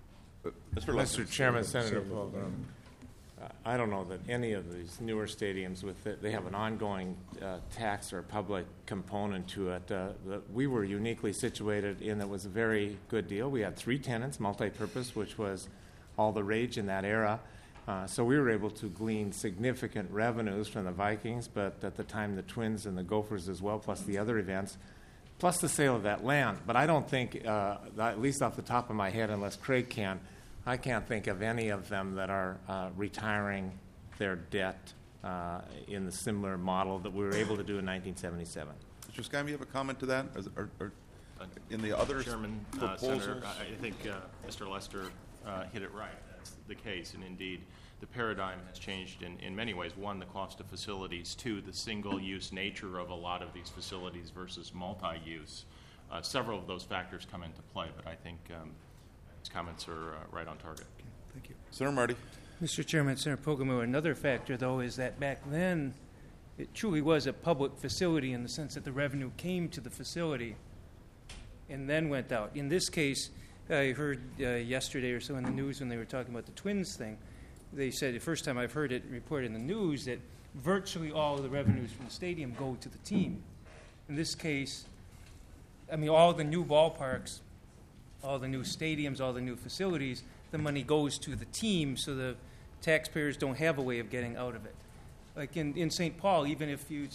Mr. Chairman, Senator Pogmeier, I don't know that any of these newer stadiums they have an ongoing tax or public component to it. We were uniquely situated in that it was a very good deal. We had 3 tenants, multi-purpose, which was all the rage in that era. So we were able to glean significant revenues from the Vikings, but at the time the Twins and the Gophers as well, plus the other events, plus the sale of that land. But I don't think, at least off the top of my head, unless Craig can, I can't think of any of them that are retiring their debt in the similar model that we were able to do in 1977.
Mr. Skym, you have a comment to that? Or in the other
Chairman,
proposals?
Senator, I think Mr. Lester hit it right. That's the case, and indeed, the paradigm has changed in many ways. one, the cost of facilities. 2, the single-use nature of a lot of these facilities versus multi-use. Several of those factors come into play, but I think his comments are right on target.
Okay, thank you.
Senator Marty.
Mr. Chairman, Senator Pogmeier, another factor, though, is that back then it truly was a public facility in the sense that the revenue came to the facility and then went out. In this case, I heard yesterday or so in the news when they were talking about the Twins thing, they said the first time I've heard it reported in the news that virtually all of the revenues from the stadium go to the team. In this case, I mean, all the new ballparks, all the new stadiums, all the new facilities, the money goes to the team, so the taxpayers don't have a way of getting out of it. Like in St. Paul, even if you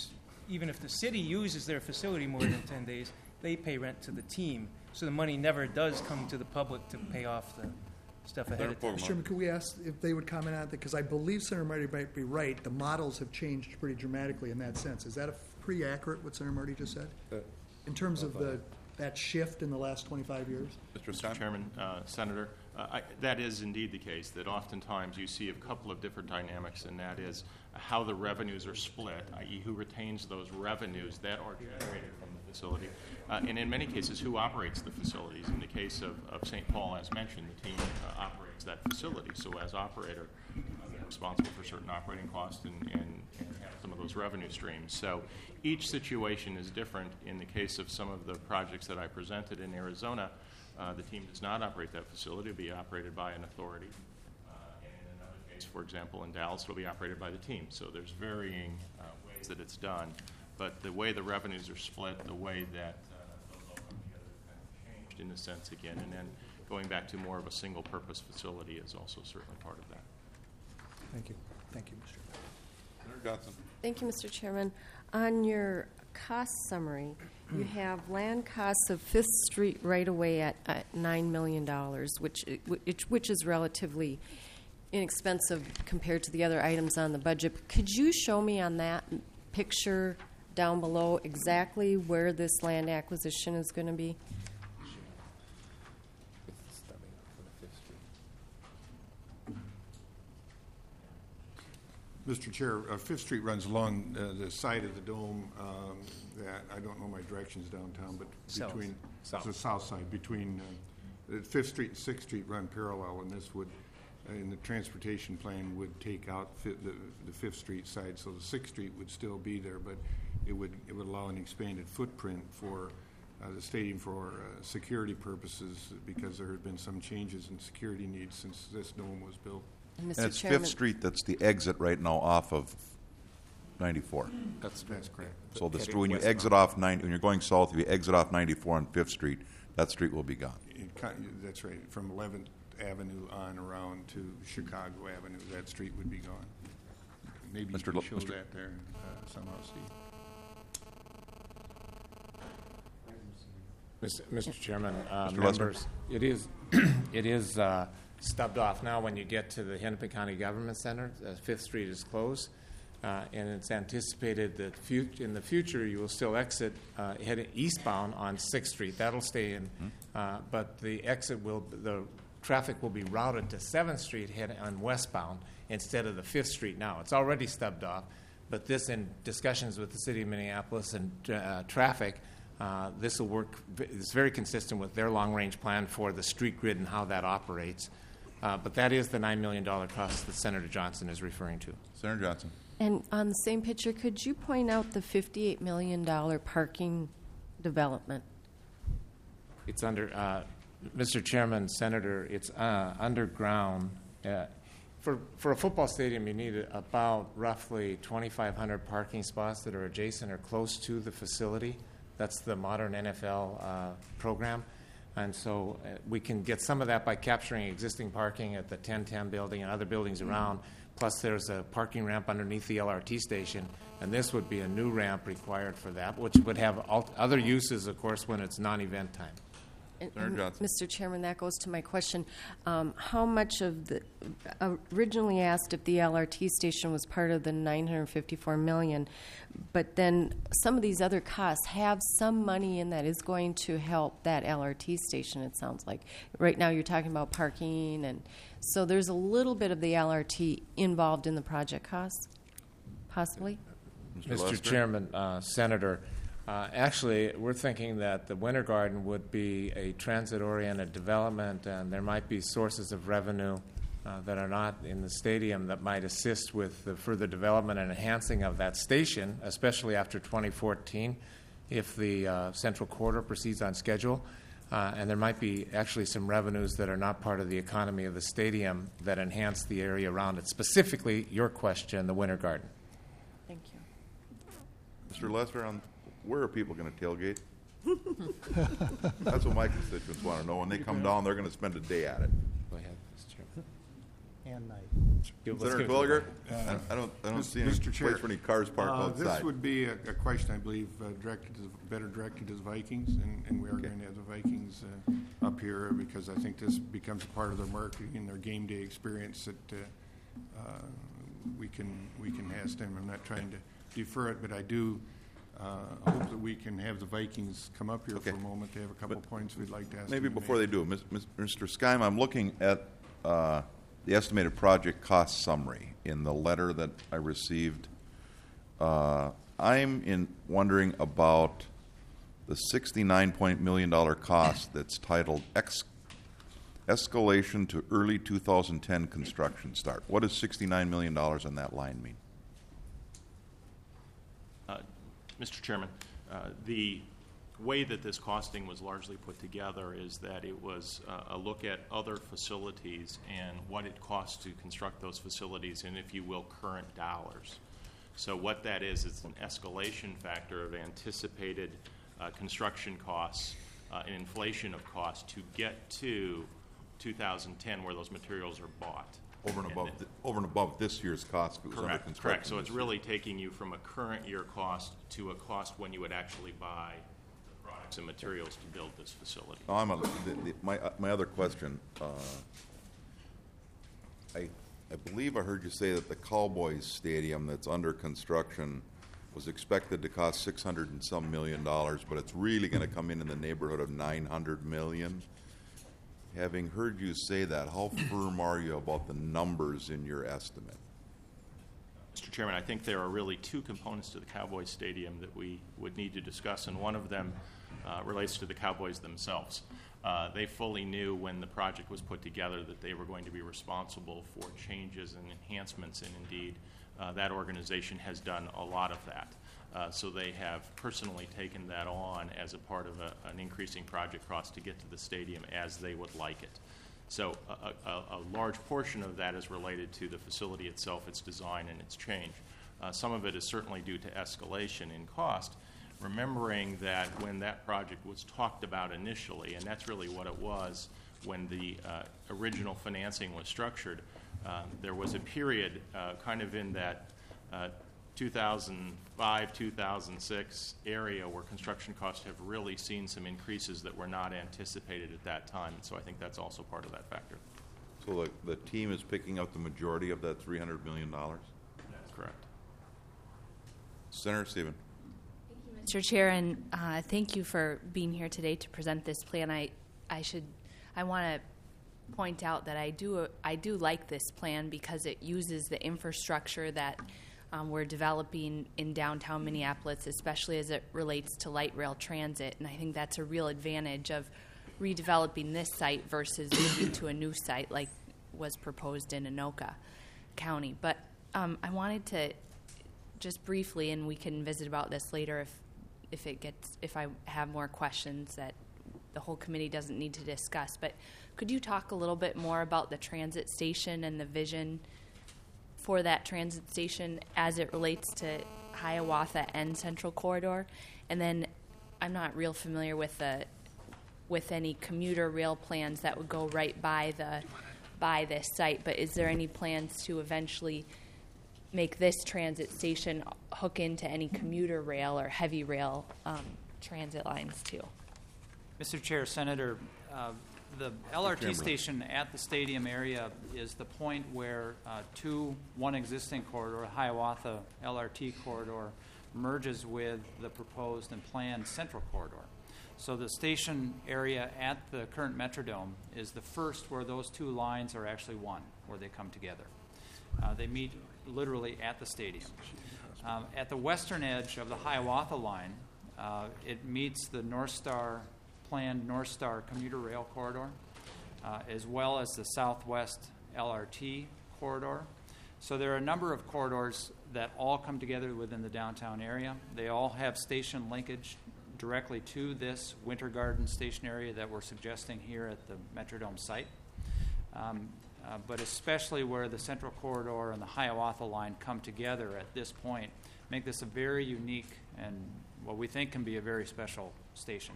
even if the city uses their facility more than 10 days, they pay rent to the team. So the money never does come to the public to pay off the stuff ahead of time.
Mr. Chairman, could we ask if they would comment on that? Because I believe Senator Marty might be right. The models have changed pretty dramatically in that sense. Is that pretty accurate, what Senator Marty just said? In terms of that shift in the last 25 years?
Mr. Chairman, Senator, that is indeed the case, that oftentimes you see a couple of different dynamics, and that is how the revenues are split, i.e. who retains those revenues that are generated from the facility, and in many cases, who operates the facilities. In the case of St. Paul, as mentioned, the team operates that facility, so as operator, they're responsible for certain operating costs and have some of those revenue streams. So each situation is different. In the case of some of the projects that I presented in Arizona, the team does not operate that facility. It will be operated by an authority. And in another case, for example, in Dallas, it will be operated by the team. So there's varying ways that it's done. But the way the revenues are split, the way that those all come together kind of changed in a sense again. And then going back to more of a single-purpose facility is also certainly part of that.
Thank you. Thank you, Mr. Chairman.
Senator Johnson.
Thank you, Mr. Chairman. On your cost summary, you have land costs of Fifth Street right away at $9 million, which is relatively inexpensive compared to the other items on the budget. Could you show me on that picture down below exactly where this land acquisition is going to be?
Mr. Chair, Fifth Street runs along the side of the dome that, I don't know my directions downtown, but between, the south side, between Fifth Street and Sixth Street run parallel, and this would, in the transportation plan, would take out the Fifth Street side, so the Sixth Street would still be there, but it would allow an expanded footprint for the stadium for security purposes, because there have been some changes in security needs since this dome was built.
And
And it's Fifth Street that's the exit right now off of 94.
That's correct.
So when you exit off when you're going south, if you exit off 94 on Fifth Street, that street will be gone.
That's right. From 11th Avenue on around to Chicago Avenue, that street would be gone. Maybe you can show that there somehow, Steve.
Mr. Chairman,
Mr.
members, it is stubbed off now when you get to the Hennepin County Government Center. Fifth Street is closed, and it's anticipated that in the future you will still exit heading eastbound on Sixth Street. That'll stay in, but the traffic will be routed to 7th Street heading on westbound instead of the 5th Street now. It's already stubbed off, but this, in discussions with the City of Minneapolis and traffic, this will work. It's very consistent with their long-range plan for the street grid and how that operates. But that is the $9 million cost that Senator Johnson is referring to.
Senator Johnson.
And on the same picture, could you point out the $58 million parking development?
It's under, Mr. Chairman, Senator, it's underground. For a football stadium, you need about roughly 2,500 parking spots that are adjacent or close to the facility. That's the modern NFL program. And so we can get some of that by capturing existing parking at the 1010 building and other buildings around. Plus, there's a parking ramp underneath the LRT station, and this would be a new ramp required for that, which would have other uses, of course, when it's non-event time.
Mr. Chairman, that goes to my question. How much of the originally asked if the LRT station was part of the $954 million, but then some of these other costs have some money in that is going to help that LRT station, it sounds like. Right now you're talking about parking, and so there's a little bit of the LRT involved in the project costs, possibly?
Mr. Chairman, Senator, actually, we're thinking that the Winter Garden would be a transit-oriented development, and there might be sources of revenue that are not in the stadium that might assist with the further development and enhancing of that station, especially after 2014, if the Central Corridor proceeds on schedule. And there might be actually some revenues that are not part of the economy of the stadium that enhance the area around it. Specifically, your question, the Winter Garden.
Thank you.
Mr. Lester, where are people going to tailgate? That's what my constituents want to know. When they come down, they're going to spend a day at it.
Go ahead, Mr. Chairman.
and night.
Senator Twilliger? I don't see any
Mr. Chair,
place for any cars parked outside.
This would be a question, I believe, better directed to the Vikings, and we are going to have the Vikings up here because I think this becomes a part of their marketing and their game day experience that we can ask them. I'm not trying to defer it, but I do hope that we can have the Vikings come up here for a moment. They have a couple of points we'd like to ask.
Maybe
them to
before
make.
they do, Mr. Skyme, I'm looking at the estimated project cost summary in the letter that I received. I'm wondering about the $69 million cost that's titled Escalation to Early 2010 Construction Start. What does $69 million on that line mean?
Mr. Chairman, the way that this costing was largely put together is that it was a look at other facilities and what it costs to construct those facilities in, if you will, current dollars. So what that is an escalation factor of anticipated construction costs and inflation of costs to get to 2010 where those materials are bought.
Over and above this year's cost. It was under construction.
Correct. So it's really taking you from a current year cost to a cost when you would actually buy the products and materials to build this facility.
My other question, I believe I heard you say that the Cowboys Stadium that's under construction was expected to cost $600 and some million, but it's really going to come in the neighborhood of $900 million. Having heard you say that, how firm are you about the numbers in your estimate?
Mr. Chairman, I think there are really two components to the Cowboys Stadium that we would need to discuss, and one of them relates to the Cowboys themselves. They fully knew when the project was put together that they were going to be responsible for changes and enhancements, and indeed that organization has done a lot of that. So they have personally taken that on as a part of an increasing project cost to get to the stadium as they would like it. So a large portion of that is related to the facility itself, its design, and its change. Some of it is certainly due to escalation in cost, remembering that when that project was talked about initially, and that's really what it was when the original financing was structured, there was a period kind of in that 2005, 2006 area where construction costs have really seen some increases that were not anticipated at that time. And so I think that's also part of that factor.
So the team is picking up the majority of that $300 million?
That's correct.
Senator Stephen.
Thank you, Mr. Chair, and thank you for being here today to present this plan. I want to point out that I do like this plan because it uses the infrastructure that we're developing in downtown Minneapolis, especially as it relates to light rail transit. And I think that's a real advantage of redeveloping this site versus moving to a new site like was proposed in Anoka County. But I wanted to just briefly, and we can visit about this later if I have more questions that the whole committee doesn't need to discuss. But could you talk a little bit more about the transit station and the vision for that transit station as it relates to Hiawatha and Central Corridor? And then I'm not real familiar with any commuter rail plans that would go right by this site, but is there any plans to eventually make this transit station hook into any commuter rail or heavy rail transit lines too?
Mr. Chair, Senator, the LRT station at the stadium area is the point where one existing corridor, Hiawatha LRT corridor, merges with the proposed and planned Central Corridor. So the station area at the current Metrodome is the first where those two lines are actually one, where they come together. They meet literally at the stadium. At the western edge of the Hiawatha line, it meets the planned North Star commuter rail corridor, as well as the southwest LRT corridor. So there are a number of corridors that all come together within the downtown area. They all have station linkage directly to this Winter Garden station area that we're suggesting here at the Metrodome site. But especially where the Central Corridor and the Hiawatha line come together at this point, make this a very unique and what we think can be a very special station.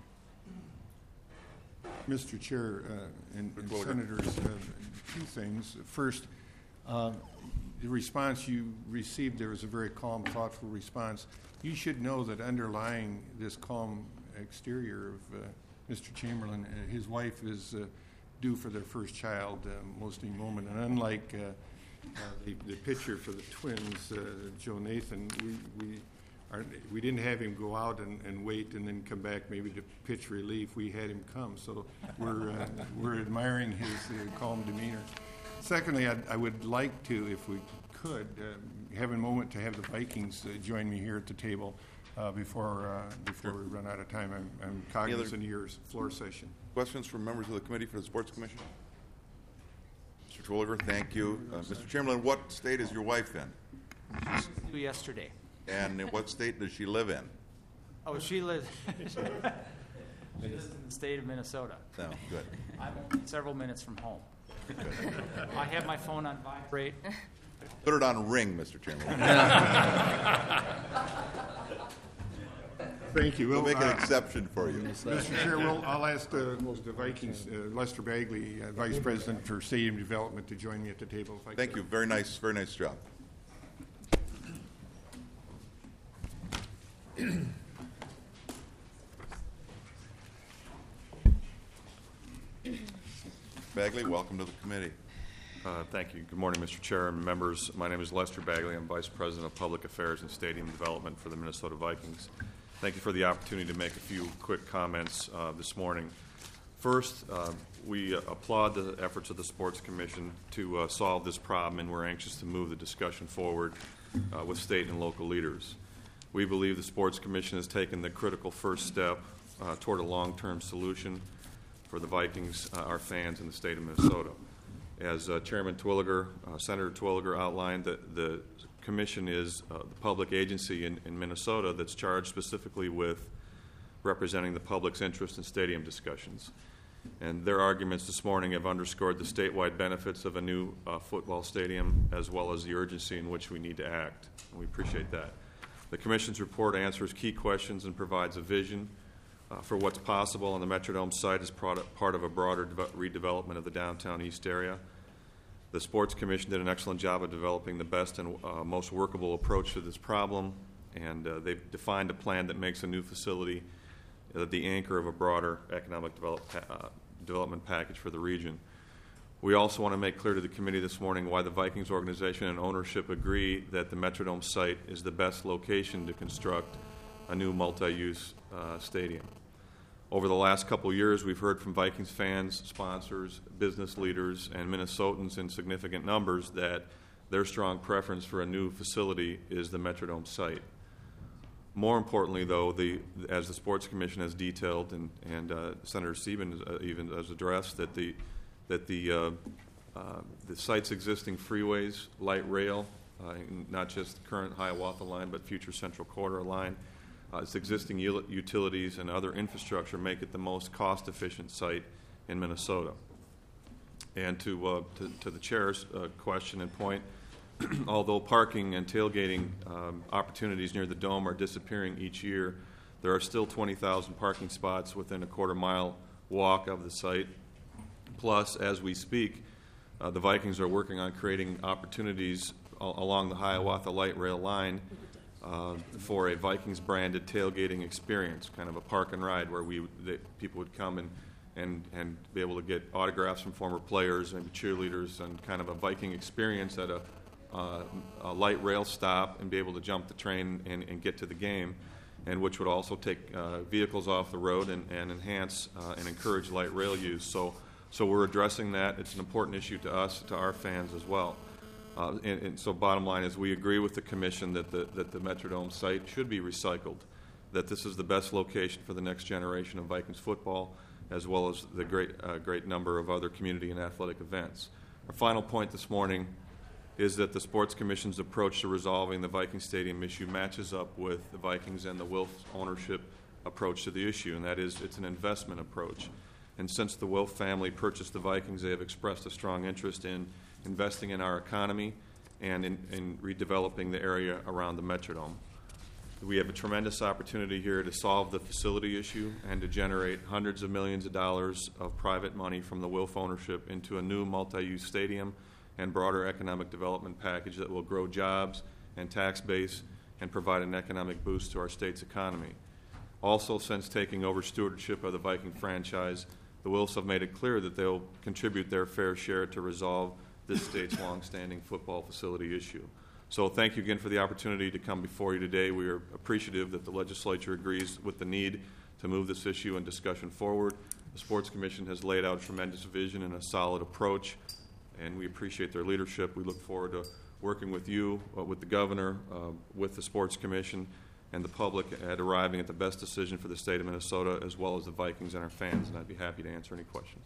Mr. Chair and Senators, two things. First, The response you received there was a very calm, thoughtful response. You should know that underlying this calm exterior of Mr. Chamberlain, his wife is due for their first child most any moment. And unlike the pitcher for the Twins, Joe Nathan, we didn't have him go out and wait and then come back maybe to pitch relief. We had him come, so we're admiring his calm demeanor. Secondly, I would like to, if we could, have a moment to have the Vikings join me here at the table before we run out of time. I'm cognizant of your floor session.
Questions from members of the Committee for the Sports Commission? Mr. Twilliger, thank you. Mr. Chamberlain, what state is your wife in?
She was due yesterday.
And in what state does she live in?
Oh, she lives in the state of Minnesota.
No, good.
I'm only several minutes from home. I have my phone on vibrate.
Put it on ring, Mr. Chamberlain.
Thank you.
We'll make an exception for you.
Mr. Chair, I'll ask the Vikings, Lester Bagley, Vice President for Stadium Development, to join me at the table. If I
Thank
could.
you. Very nice job. Bagley, welcome to the committee.
Thank you. Good morning, Mr. Chair and members. My name is Lester Bagley. I'm Vice President of Public Affairs and Stadium Development for the Minnesota Vikings. Thank you for the opportunity to make a few quick comments this morning. First, we applaud the efforts of the Sports Commission to solve this problem, and we're anxious to move the discussion forward with state and local leaders. We believe the Sports Commission has taken the critical first step toward a long-term solution for the Vikings, our fans, in the state of Minnesota. As Chairman Twilliger, Senator Twilliger outlined, the Commission is the public agency in Minnesota that's charged specifically with representing the public's interest in stadium discussions. And their arguments this morning have underscored the statewide benefits of a new football stadium, as well as the urgency in which we need to act. And we appreciate that. The Commission's report answers key questions and provides a vision for what's possible on the Metrodome site as part of a broader redevelopment of the downtown east area. The Sports Commission did an excellent job of developing the best and most workable approach to this problem, and they've defined a plan that makes a new facility the anchor of a broader economic development package for the region. We also want to make clear to the committee this morning why the Vikings organization and ownership agree that the Metrodome site is the best location to construct a new multi-use stadium. Over the last couple of years, we've heard from Vikings fans, sponsors, business leaders, and Minnesotans in significant numbers that their strong preference for a new facility is the Metrodome site. More importantly, though, as the Sports Commission has detailed, and Senator Sieben even has addressed, that the site's existing freeways, light rail, not just current Hiawatha line, but future Central Corridor line, its existing utilities and other infrastructure make it the most cost-efficient site in Minnesota. And to the chair's question and point, although parking and tailgating opportunities near the Dome are disappearing each year, there are still 20,000 parking spots within a quarter-mile walk of the site. Plus, as we speak, the Vikings are working on creating opportunities along the Hiawatha Light Rail line for a Vikings-branded tailgating experience, kind of a park and ride where people would come and be able to get autographs from former players, maybe cheerleaders, and kind of a Viking experience at a light rail stop and be able to jump the train and get to the game, and which would also take vehicles off the road and enhance and encourage light rail use. So we're addressing that. It's an important issue to us, to our fans as well. And so bottom line is we agree with the Commission that the Metrodome site should be recycled, that this is the best location for the next generation of Vikings football, as well as the great number of other community and athletic events. Our final point this morning is that the Sports Commission's approach to resolving the Vikings Stadium issue matches up with the Vikings and the Wilf ownership approach to the issue, and that is it's an investment approach. And since the Wilf family purchased the Vikings, they have expressed a strong interest in investing in our economy and in redeveloping the area around the Metrodome. We have a tremendous opportunity here to solve the facility issue and to generate hundreds of millions of dollars of private money from the Wilf ownership into a new multi-use stadium and broader economic development package that will grow jobs and tax base and provide an economic boost to our state's economy. Also, since taking over stewardship of the Viking franchise, the Wilfs have made it clear that they'll contribute their fair share to resolve this state's longstanding football facility issue. So thank you again for the opportunity to come before you today. We are appreciative that the legislature agrees with the need to move this issue and discussion forward. The Sports Commission has laid out tremendous vision and a solid approach, and we appreciate their leadership. We look forward to working with you, with the governor, with the Sports Commission, and the public at arriving at the best decision for the state of Minnesota, as well as the Vikings and our fans, and I'd be happy to answer any questions.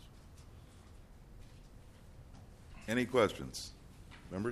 Any questions? Members?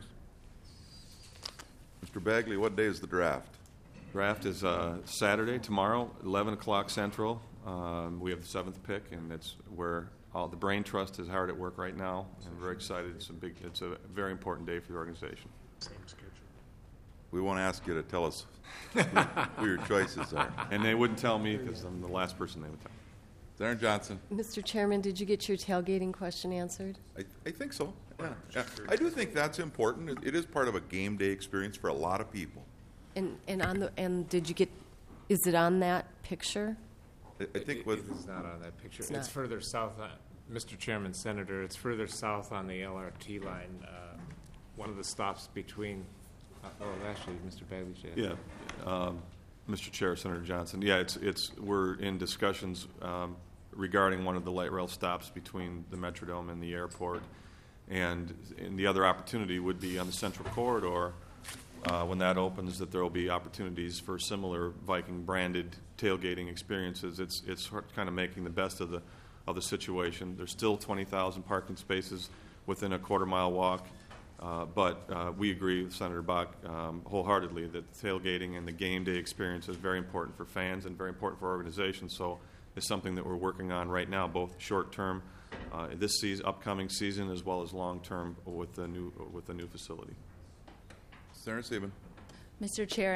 Mr. Bagley, what day is the draft?
Draft is Saturday, tomorrow, 11 o'clock Central. We have the 7th pick, and it's where the Brain Trust is hard at work right now. I'm very excited. It's a very important day for the organization.
Same schedule.
We won't ask you to tell us who your choices are.
And they wouldn't tell me because I'm the last person they would tell.
Senator Johnson.
Mr. Chairman, did you get your tailgating question answered?
I think so. Yeah. I do think that's important. It is part of a game day experience for a lot of people.
And did you get? Is it on that picture?
I think what
It's not on that picture.
It's
It's
not.
further south, Mr. Chairman, Senator, it's further south on the LRT line. One of the stops between, actually, Mr. Bagley should.
Yeah, Mr. Chair, Senator Johnson. Yeah, we're in discussions regarding one of the light rail stops between the Metrodome and the airport, and the other opportunity would be on the Central Corridor. When that opens, that there will be opportunities for similar Viking-branded tailgating experiences. It's kind of making the best of the situation. There's still 20,000 parking spaces within a quarter-mile walk, but we agree with Senator Bach wholeheartedly that tailgating and the game day experience is very important for fans and very important for organizations. So it's something that we're working on right now, both short-term, this upcoming season, as well as long-term with the new facility.
Senator Sieben.
Mr. Chair,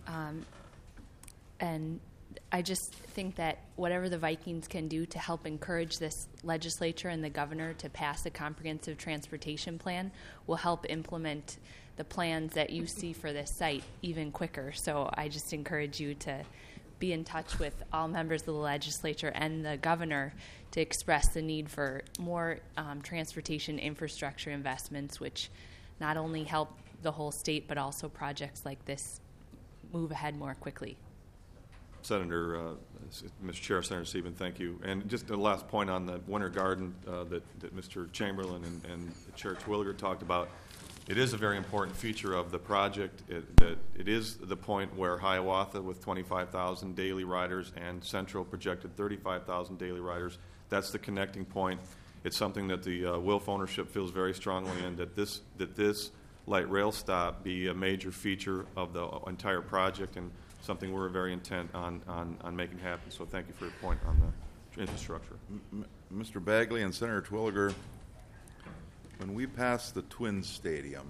and I just think that whatever the Vikings can do to help encourage this legislature and the governor to pass a comprehensive transportation plan will help implement the plans that you see for this site even quicker. So I just encourage you to be in touch with all members of the legislature and the governor to express the need for more transportation infrastructure investments, which not only help the whole state, but also projects like this move ahead more quickly.
Mr. Chair, Senator Sieben, thank you. And just the last point on the Winter Garden that Mr. Chamberlain and Chair Twilliger talked about, it is a very important feature of the project. It is the point where Hiawatha, with 25,000 daily riders, and Central projected 35,000 daily riders, that's the connecting point. It's something that the Wilf ownership feels very strongly in, that this light rail stop be a major feature of the entire project, and something we're very intent on making happen. So thank you for your point on the infrastructure.
Mr. Bagley and Senator Twilliger, when we pass the Twins Stadium,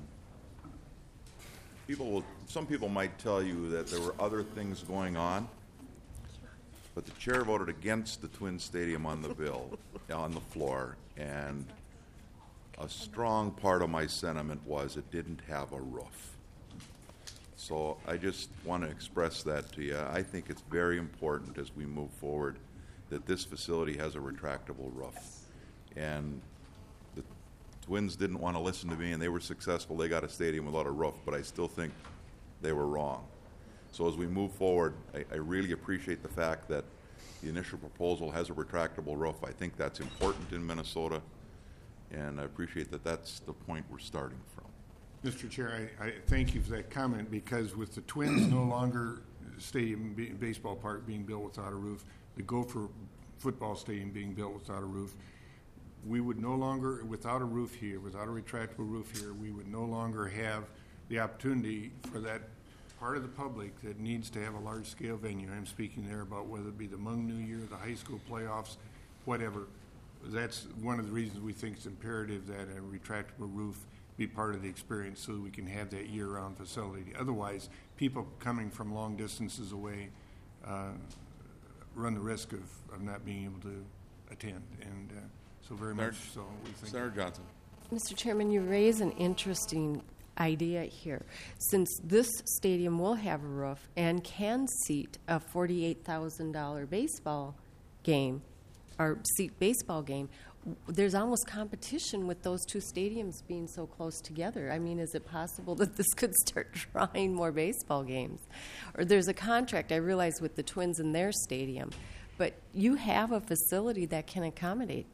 some people might tell you that there were other things going on, but the chair voted against the Twins Stadium on the bill, on the floor, and a strong part of my sentiment was it didn't have a roof. So I just want to express that to you. I think it's very important as we move forward that this facility has a retractable roof. And the Twins didn't want to listen to me, and they were successful. They got a stadium without a roof, but I still think they were wrong. So as we move forward, I really appreciate the fact that the initial proposal has a retractable roof. I think that's important in Minnesota. And I appreciate that that's the point we're starting from.
Mr. Chair, I thank you for that comment, because with the Twins no longer stadium, baseball park being built without a roof, the Gopher football stadium being built without a roof, we would no longer, without a roof here, without a retractable roof here, we would no longer have the opportunity for that part of the public that needs to have a large-scale venue. I'm speaking there about whether it be the Hmong New Year, the high school playoffs, whatever. That's one of the reasons we think it's imperative that a retractable roof be part of the experience so that we can have that year-round facility. Otherwise, people coming from long distances away run the risk of not being able to attend. And so very much so we think.
Senator Johnson.
Mr. Chairman, you raise an interesting idea here. Since this stadium will have a roof and can seat a $48,000 baseball game, or seat baseball game, there's almost competition with those two stadiums being so close together. I mean, is it possible that this could start drawing more baseball games? Or there's a contract, I realize, with the Twins in their stadium, but you have a facility that can accommodate.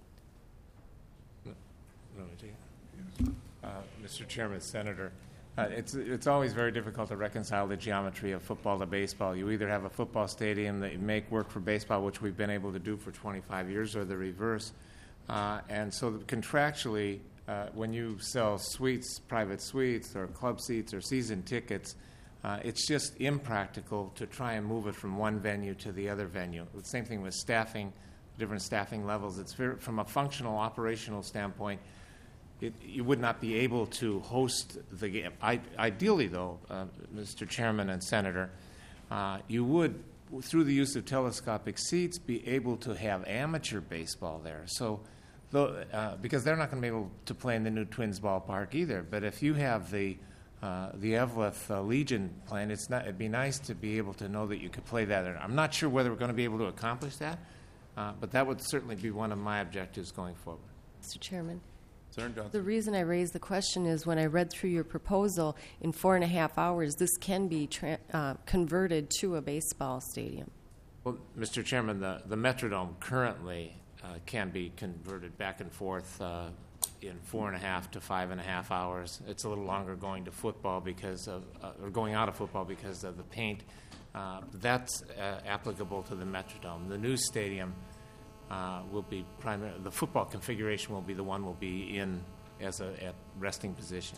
Mr. Chairman, Senator, it's always very difficult to reconcile the geometry of football to baseball. You either have a football stadium that you make work for baseball, which we've been able to do for 25 years, or the reverse. And so contractually, when you sell suites, private suites, or club seats, or season tickets, it's just impractical to try and move it from one venue to the other venue. The same thing with staffing, different staffing levels. It's from a functional, operational standpoint, you would not be able to host the game. Ideally, though, Mr. Chairman and Senator, you would, through the use of telescopic seats, be able to have amateur baseball there. So, because they're not going to be able to play in the new Twins ballpark either. But if you have the Eveleth Legion playing, it'd be nice to be able to know that you could play that. I'm not sure whether we're going to be able to accomplish that, but that would certainly be one of my objectives going forward.
Mr. Chairman.
Senator Johnson.
The reason I raised the question is when I read through your proposal, in 4.5 hours, this can be converted to a baseball stadium.
Well, Mr. Chairman, the Metrodome currently can be converted back and forth in 4.5 to 5.5 hours. It's a little longer going to football because of, or going out of football because of the paint. That's applicable to the Metrodome. The new stadium will be the football configuration will be the one will be in as at resting position.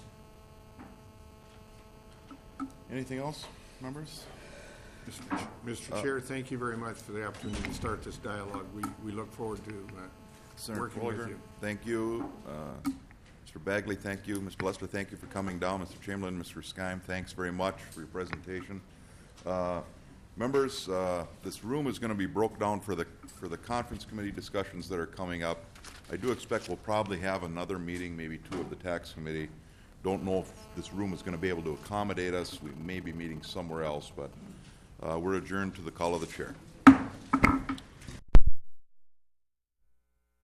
Anything else, members?
Mr. Chair, thank you very much for the opportunity to start this dialogue. We look forward to working with you.
Thank you. Mr. Bagley, thank you. Mr. Lester, thank you for coming down. Mr. Chamberlain, Mr. Skeim, thanks very much for your presentation. Members, this room is going to be broke down for the conference committee discussions that are coming up. I do expect we'll probably have another meeting, maybe two of the tax committee. Don't know if this room is going to be able to accommodate us. We may be meeting somewhere else, but we're adjourned to the call of the chair.